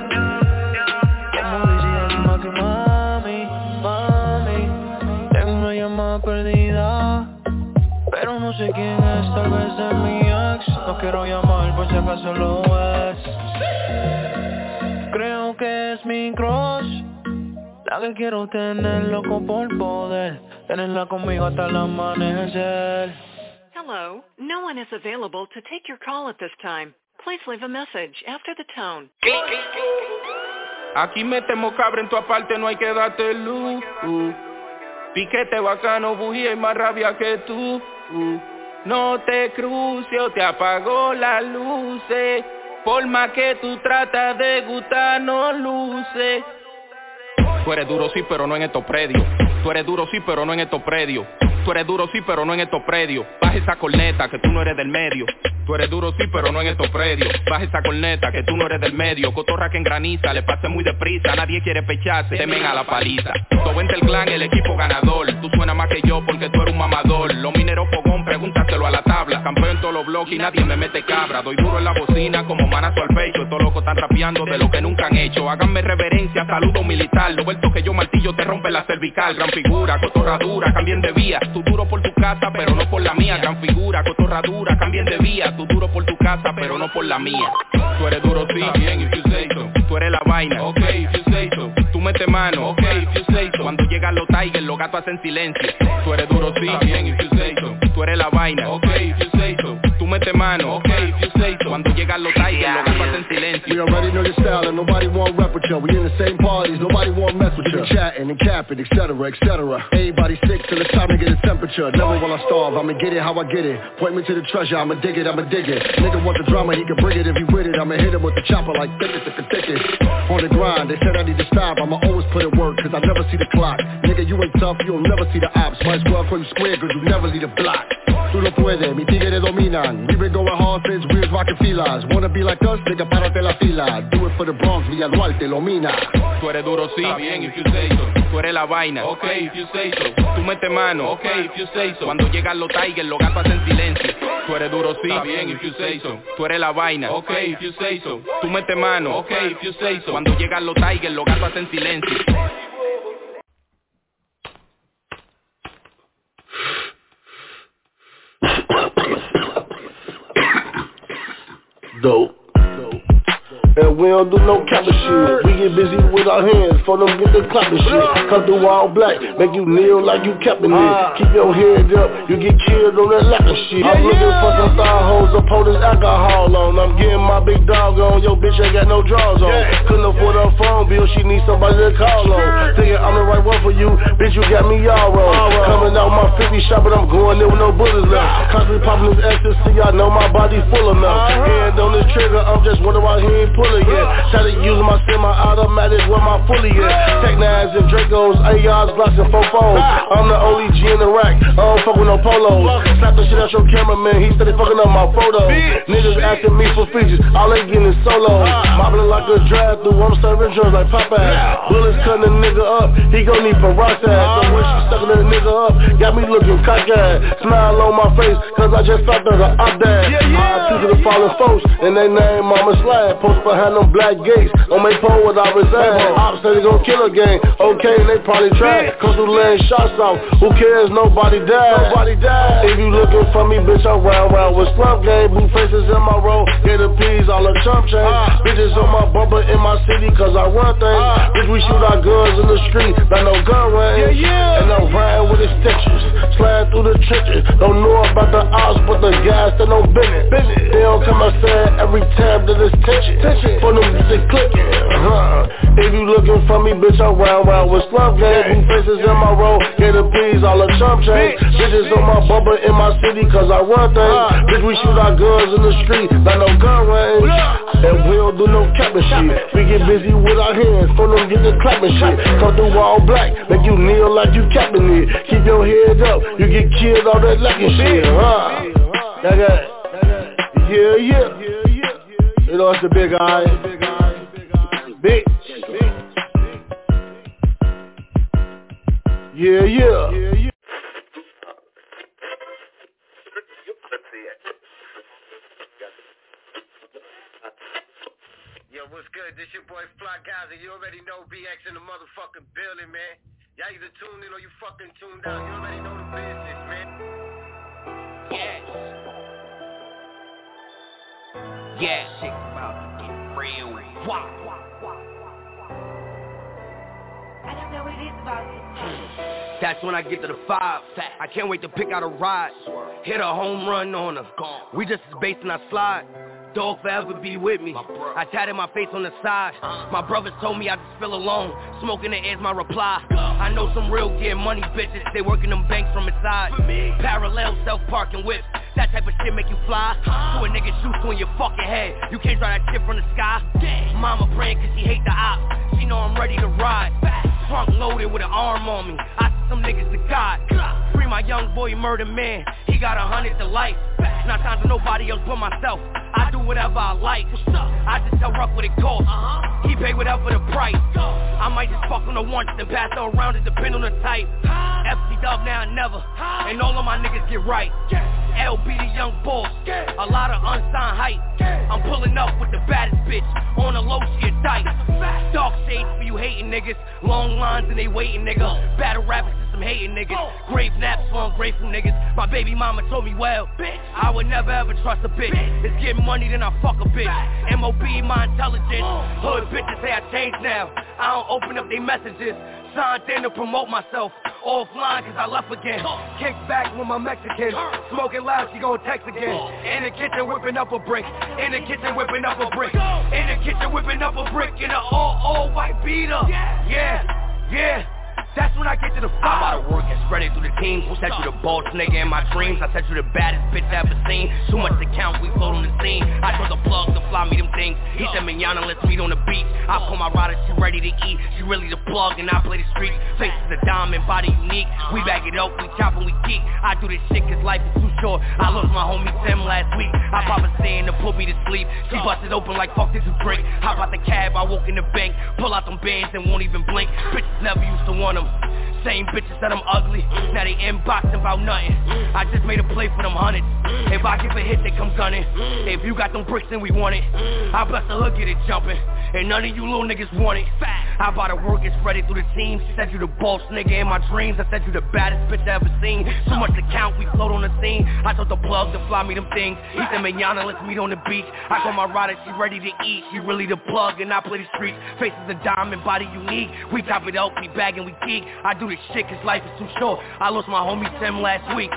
Como dice Rima, que mami, tengo una llamada perdida, pero no sé quién es, tal vez es mi ex. No quiero llamar por si acaso lo es. Creo que es mi crush, la que quiero tener, loco por poder tenerla conmigo hasta el amanecer. Hello, no one is available to take your call at this time. Please leave a message after the tone. Aquí metemos cabra en tu aparte, no hay que darte luz. Piquete bacano, bujía y más rabia que tú. No te cruces o te apagó las luces. Por más que tú tratas de gustar, no luce. Tú eres duro sí, pero no en estos predios. Tú eres duro sí, pero no en estos predios. Tú eres duro sí, pero no en estos predios. Baja esa corneta, que tú no eres del medio. Tú eres duro sí, pero no en estos predios. Baja esa corneta, que tú no eres del medio. Cotorra que engraniza, le pase muy deprisa. Nadie quiere pecharse, temen a la paliza. Todo vente el clan, el equipo ganador. Tú suenas más que yo porque tú eres un mamador. Los mineros fogón, pregúntaselo a la tabla. Campeón en todos los bloques y nadie me mete cabra. Doy duro en la bocina como manazo al pecho. Estos locos están rapeando de lo que nunca han hecho. Háganme reverencia, saludo militar. Lo vuelto que yo martillo te rompe la cervical. Gran figura, cotorra dura, cambien de vía. Tú duro por tu casa, pero no por la mía. Gran figura, cotorra dura, cambien de vía. Tú duro por tu casa, pero no por la mía. Tú eres duro, sí, bien, if you say so. Tú eres la vaina, ok, if you say so. Tú mete mano, ok, if you say so. Cuando llegan los tigers, los gatos hacen silencio. Tú eres duro, sí, bien, if you say so. Tú eres la vaina, ok, if you say so. Tú mete mano, ok, if you say so. Cuando llegan los tigers, los gatos hacen silencio. We already know your style and nobody want rep with you. We in the same parties, nobody want mess with you. Chatting and capping, etc, etc. Everybody sick till it's time to get a temperature. Never will I starve, I'ma get it how I get it. Point me to the treasure, I'ma dig it, I'ma dig it. Nigga want the drama, he can bring it if he with it. I'ma hit him with the chopper like thickest, thickest. On the grind, they said I need to stop. I'ma always put in work, cause I never see the clock. Nigga, you ain't tough, you'll never see the ops. Might as well call you square, cause you never leave the block. Tú lo puedes, mi tigre dominan. We been going hard since we was rockin' felines. Wanna be like us, nigga, párate la fila. Do it for the Bronx, Villa Duarte, lo mina. Tú eres duro, sí, bien, if you say so. Tú eres la vaina, ok, if you say so. Tú mete mano, ok, if you say so. Cuando llegan los tigers, los gatos hacen silencio. Tú eres duro, sí, bien, if you say so. Tú eres la vaina, ok, if you say so. Tú mete mano, ok, if you say so. Cuando llegan los tigers, los gatos hacen silencio. Dope. And we don't do no capping shit. We get busy with our hands, for them get the clapping shit. Come through all black, make you kneel like you capping it. Keep your head up, you get killed on that lapping shit. I'm looking for some thigh hoes to pour this alcohol on. I'm getting my big dog on, yo bitch ain't got no drawers on. Couldn't afford her phone bill, she needs somebody to call on. Thinking I'm the right one for you, bitch you got me all wrong. Coming out my 50 shot, but I'm going there with no bullets left. Constantly popping this ecstasy, I know my body full enough. Hand on this trigger, I'm just wondering why he ain't pulling yet. Try to use my semi-automatic where my fully is. Tech knives and Dracos, ARs, Glocks and Fofos. I'm the only G in the rack, I don't fuck with no polos. Slap the shit out your cameraman, he steady fucking up my photos. Niggas asking me for features, all they getting is solos. Mobbling like a drive-through, I'm serving drugs like Popeye. Bullets cutting a nigga up, he gon' need peroxide. So when she sucking a nigga up, got me looking cockeyed. Smile on my face, cause I just felt like an op dad. I to the fallen folks, and they name Mama Slab. Post behind them black gates, on my pole with our reserve. Ops say they gon' kill again, okay, they probably try. Come through laying shots off, who cares, nobody died. If you looking for me, bitch, I'm round with slump game. Blue faces in my road, get the peas, all the chump change. Bitches on my bumper in my city, cause I run things. Bitch, we we shoot our guns in the street, not no gun range. And I'm riding with extensions, sliding through the trenches. Don't know about the ops, but the guys that know business. They don't come outside every time that it's tension. For them music clicking. If you looking for me, bitch, I'm round with slump gang. New faces in my road, get a please, all the chump change. Bitches on my bumper in my city, cause I run things. Bitch, we shoot our guns in the street, not no gun range. And we don't do no capping shit. We get busy with our hands, for them get the clapping shit. Come through all black, make you kneel like you capping it. Keep your head up, you get killed all that lacking shit. Yeah. You know it's the big eye. Bitch. Yeah. Yo, what's good? This your boy Fly Gaza. You already know BX in the motherfucking building, man. Y'all either tuned in or you fucking tuned out. You already know the business, man. Yeah, shit's about to get real. Wow. I don't know what it is about it. That's when I get to the 5. I can't wait to pick out a ride. Hit a home run on her. We just as bass and I slide. Dog forever be with me. I tatted my face on the side. My brothers told me I just feel alone. Smoking the air's my reply. I know some real get money bitches. They working them banks from inside. Parallel self-parking whips. That type of shit make you fly. So a nigga shoots you in your fucking head. You can't try that shit from the sky. Mama praying cause she hate the ops. She know I'm ready to ride. Trunk loaded with an arm on me. I see some niggas to God. Free my young boy murder man. He got 100 to life. Not time for nobody else but myself. I do whatever I like. I just tell Ruck what it costs. He pay whatever the price. I might just fuck on the once and pass her around. It depend on the type. FC Dub now and never. And all of my niggas get right. LB the young boss. A lot of unsigned hype. I'm pulling up with the baddest bitch. On the low she a tight. Dark shades for you hating niggas. Long lines and they waiting nigga. Battle rappers and some hating niggas. Grave naps for ungrateful niggas. My baby mama told me well. I would never ever trust a bitch. It's getting money then I fuck a bitch. MOB my intelligence. Hood bitches say I changed now. I don't open up their messages. Signed in to promote myself. Offline cause I left again. Kick back with my Mexican. Smoking loud, she gon' text again. In the kitchen whipping up a brick. In the kitchen whipping up a brick. In the kitchen whipping up a brick. In a all white beater. Yeah. That's when I get to the 5. I'm out of work and spread it through the team. Set you the boss nigga in my dreams. I set you the baddest bitch I ever seen. Too much to count, we float on the scene. I told the plug to fly me them things. He said manana, let's meet on the beach. I pull my rider, she ready to eat. She really the plug and I play the streets. Face is a diamond, body unique. We bag it up, we chop and we geek. I do this shit cause life is too short. I lost my homie Tim last week. I pop a stand to put me to sleep. She busted open like fuck did you drink. Hop out the cab, I walk in the bank. Pull out them bands and won't even blink. Bitches never used to want them. Same bitches said I'm ugly. Now they inboxing about nothing. I just made a play for them hundreds. If I give a hit, they come gunning. If you got them bricks, then we want it. I bless the hood, get it jumping. And none of you little niggas want it. I bought to work and spread it through the team. Said you the boss nigga in my dreams. I said you the baddest bitch I ever seen. Too much to count, we float on the scene. I told the plug to fly me them things. He said manana, let's meet on the beach. I call my rider, she ready to eat. She really the plug and I play the streets. Face is a diamond, body unique. We top it up, we bag and we geek. I do this shit cause life is too short. I lost my homie Tim last week.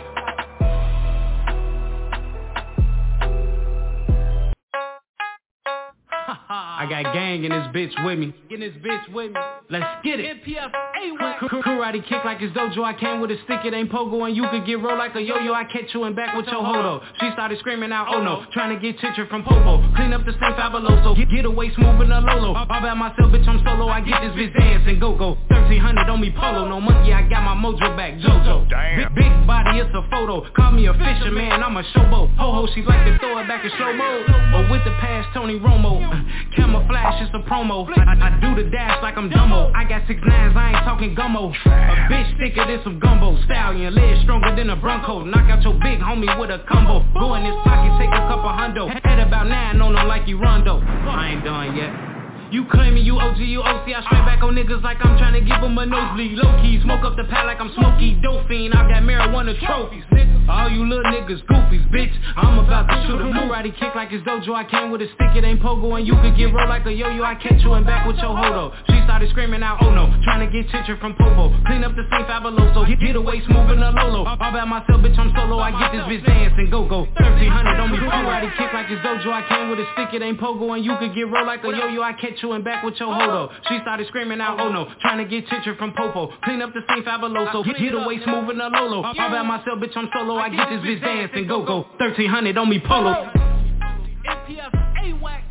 I got gang in this bitch with me. Let's get it. Karate kick like it's dojo. I came with a stick, it ain't pogo. And you could get rolled like a yo-yo. I catch you and back with your hodo. She started screaming out, oh no. Trying to get Chicha from Popo. Clean up the same fabuloso. Get away smooth in the Lolo. All by myself, bitch, I'm solo. I get this bitch dancing. Go. 1300 on me polo. No monkey, I got my mojo back. Jojo. Damn. Big body, it's a photo. Call me a fisherman, I'm a showboat. Ho-ho, she like to throw it back in slow mode. Or with the past, Tony Romo. Camouflage, it's a promo. I do the dash like I'm Dumbo. I got 6 9s, I ain't talking gumbo. A bitch thicker than some gumbo. Stallion, legs stronger than a Bronco. Knock out your big homie with a combo. Go in his pocket, take a couple hundo. Head about 9 on him like you Rondo. I ain't done yet. You claiming you OG, you OC, I straight back on niggas like I'm trying to give them a nosebleed. Low-key, smoke up the pad like I'm Smokey. Dope fiend, I got marijuana trophies. All you little niggas goofies, bitch, I'm about to shoot a karate kick like it's dojo. I came with a stick, it ain't pogo. And you could get rolled like a yo-yo. I catch you and back with your hodo. She started screaming out, oh no, trying to get Chicha from Popo. Clean up the scene, Fabuloso, get away smooth in a Lolo. All by myself, bitch, I'm solo, I get this bitch dancing, go-go. 1300 on me, already kick like it's dojo. I came with a stick, it ain't pogo, and you could get rolled like a yo-yo. I catch you and back with your hodo. She started screaming out, oh no, trying to get Chicha from Popo. Clean up the scene, Fabuloso, get away smooth in a Lolo. All by myself, bitch, I'm solo, I get this bitch dancing, go-go. 1300 on me, polo. MPF, A-Wax.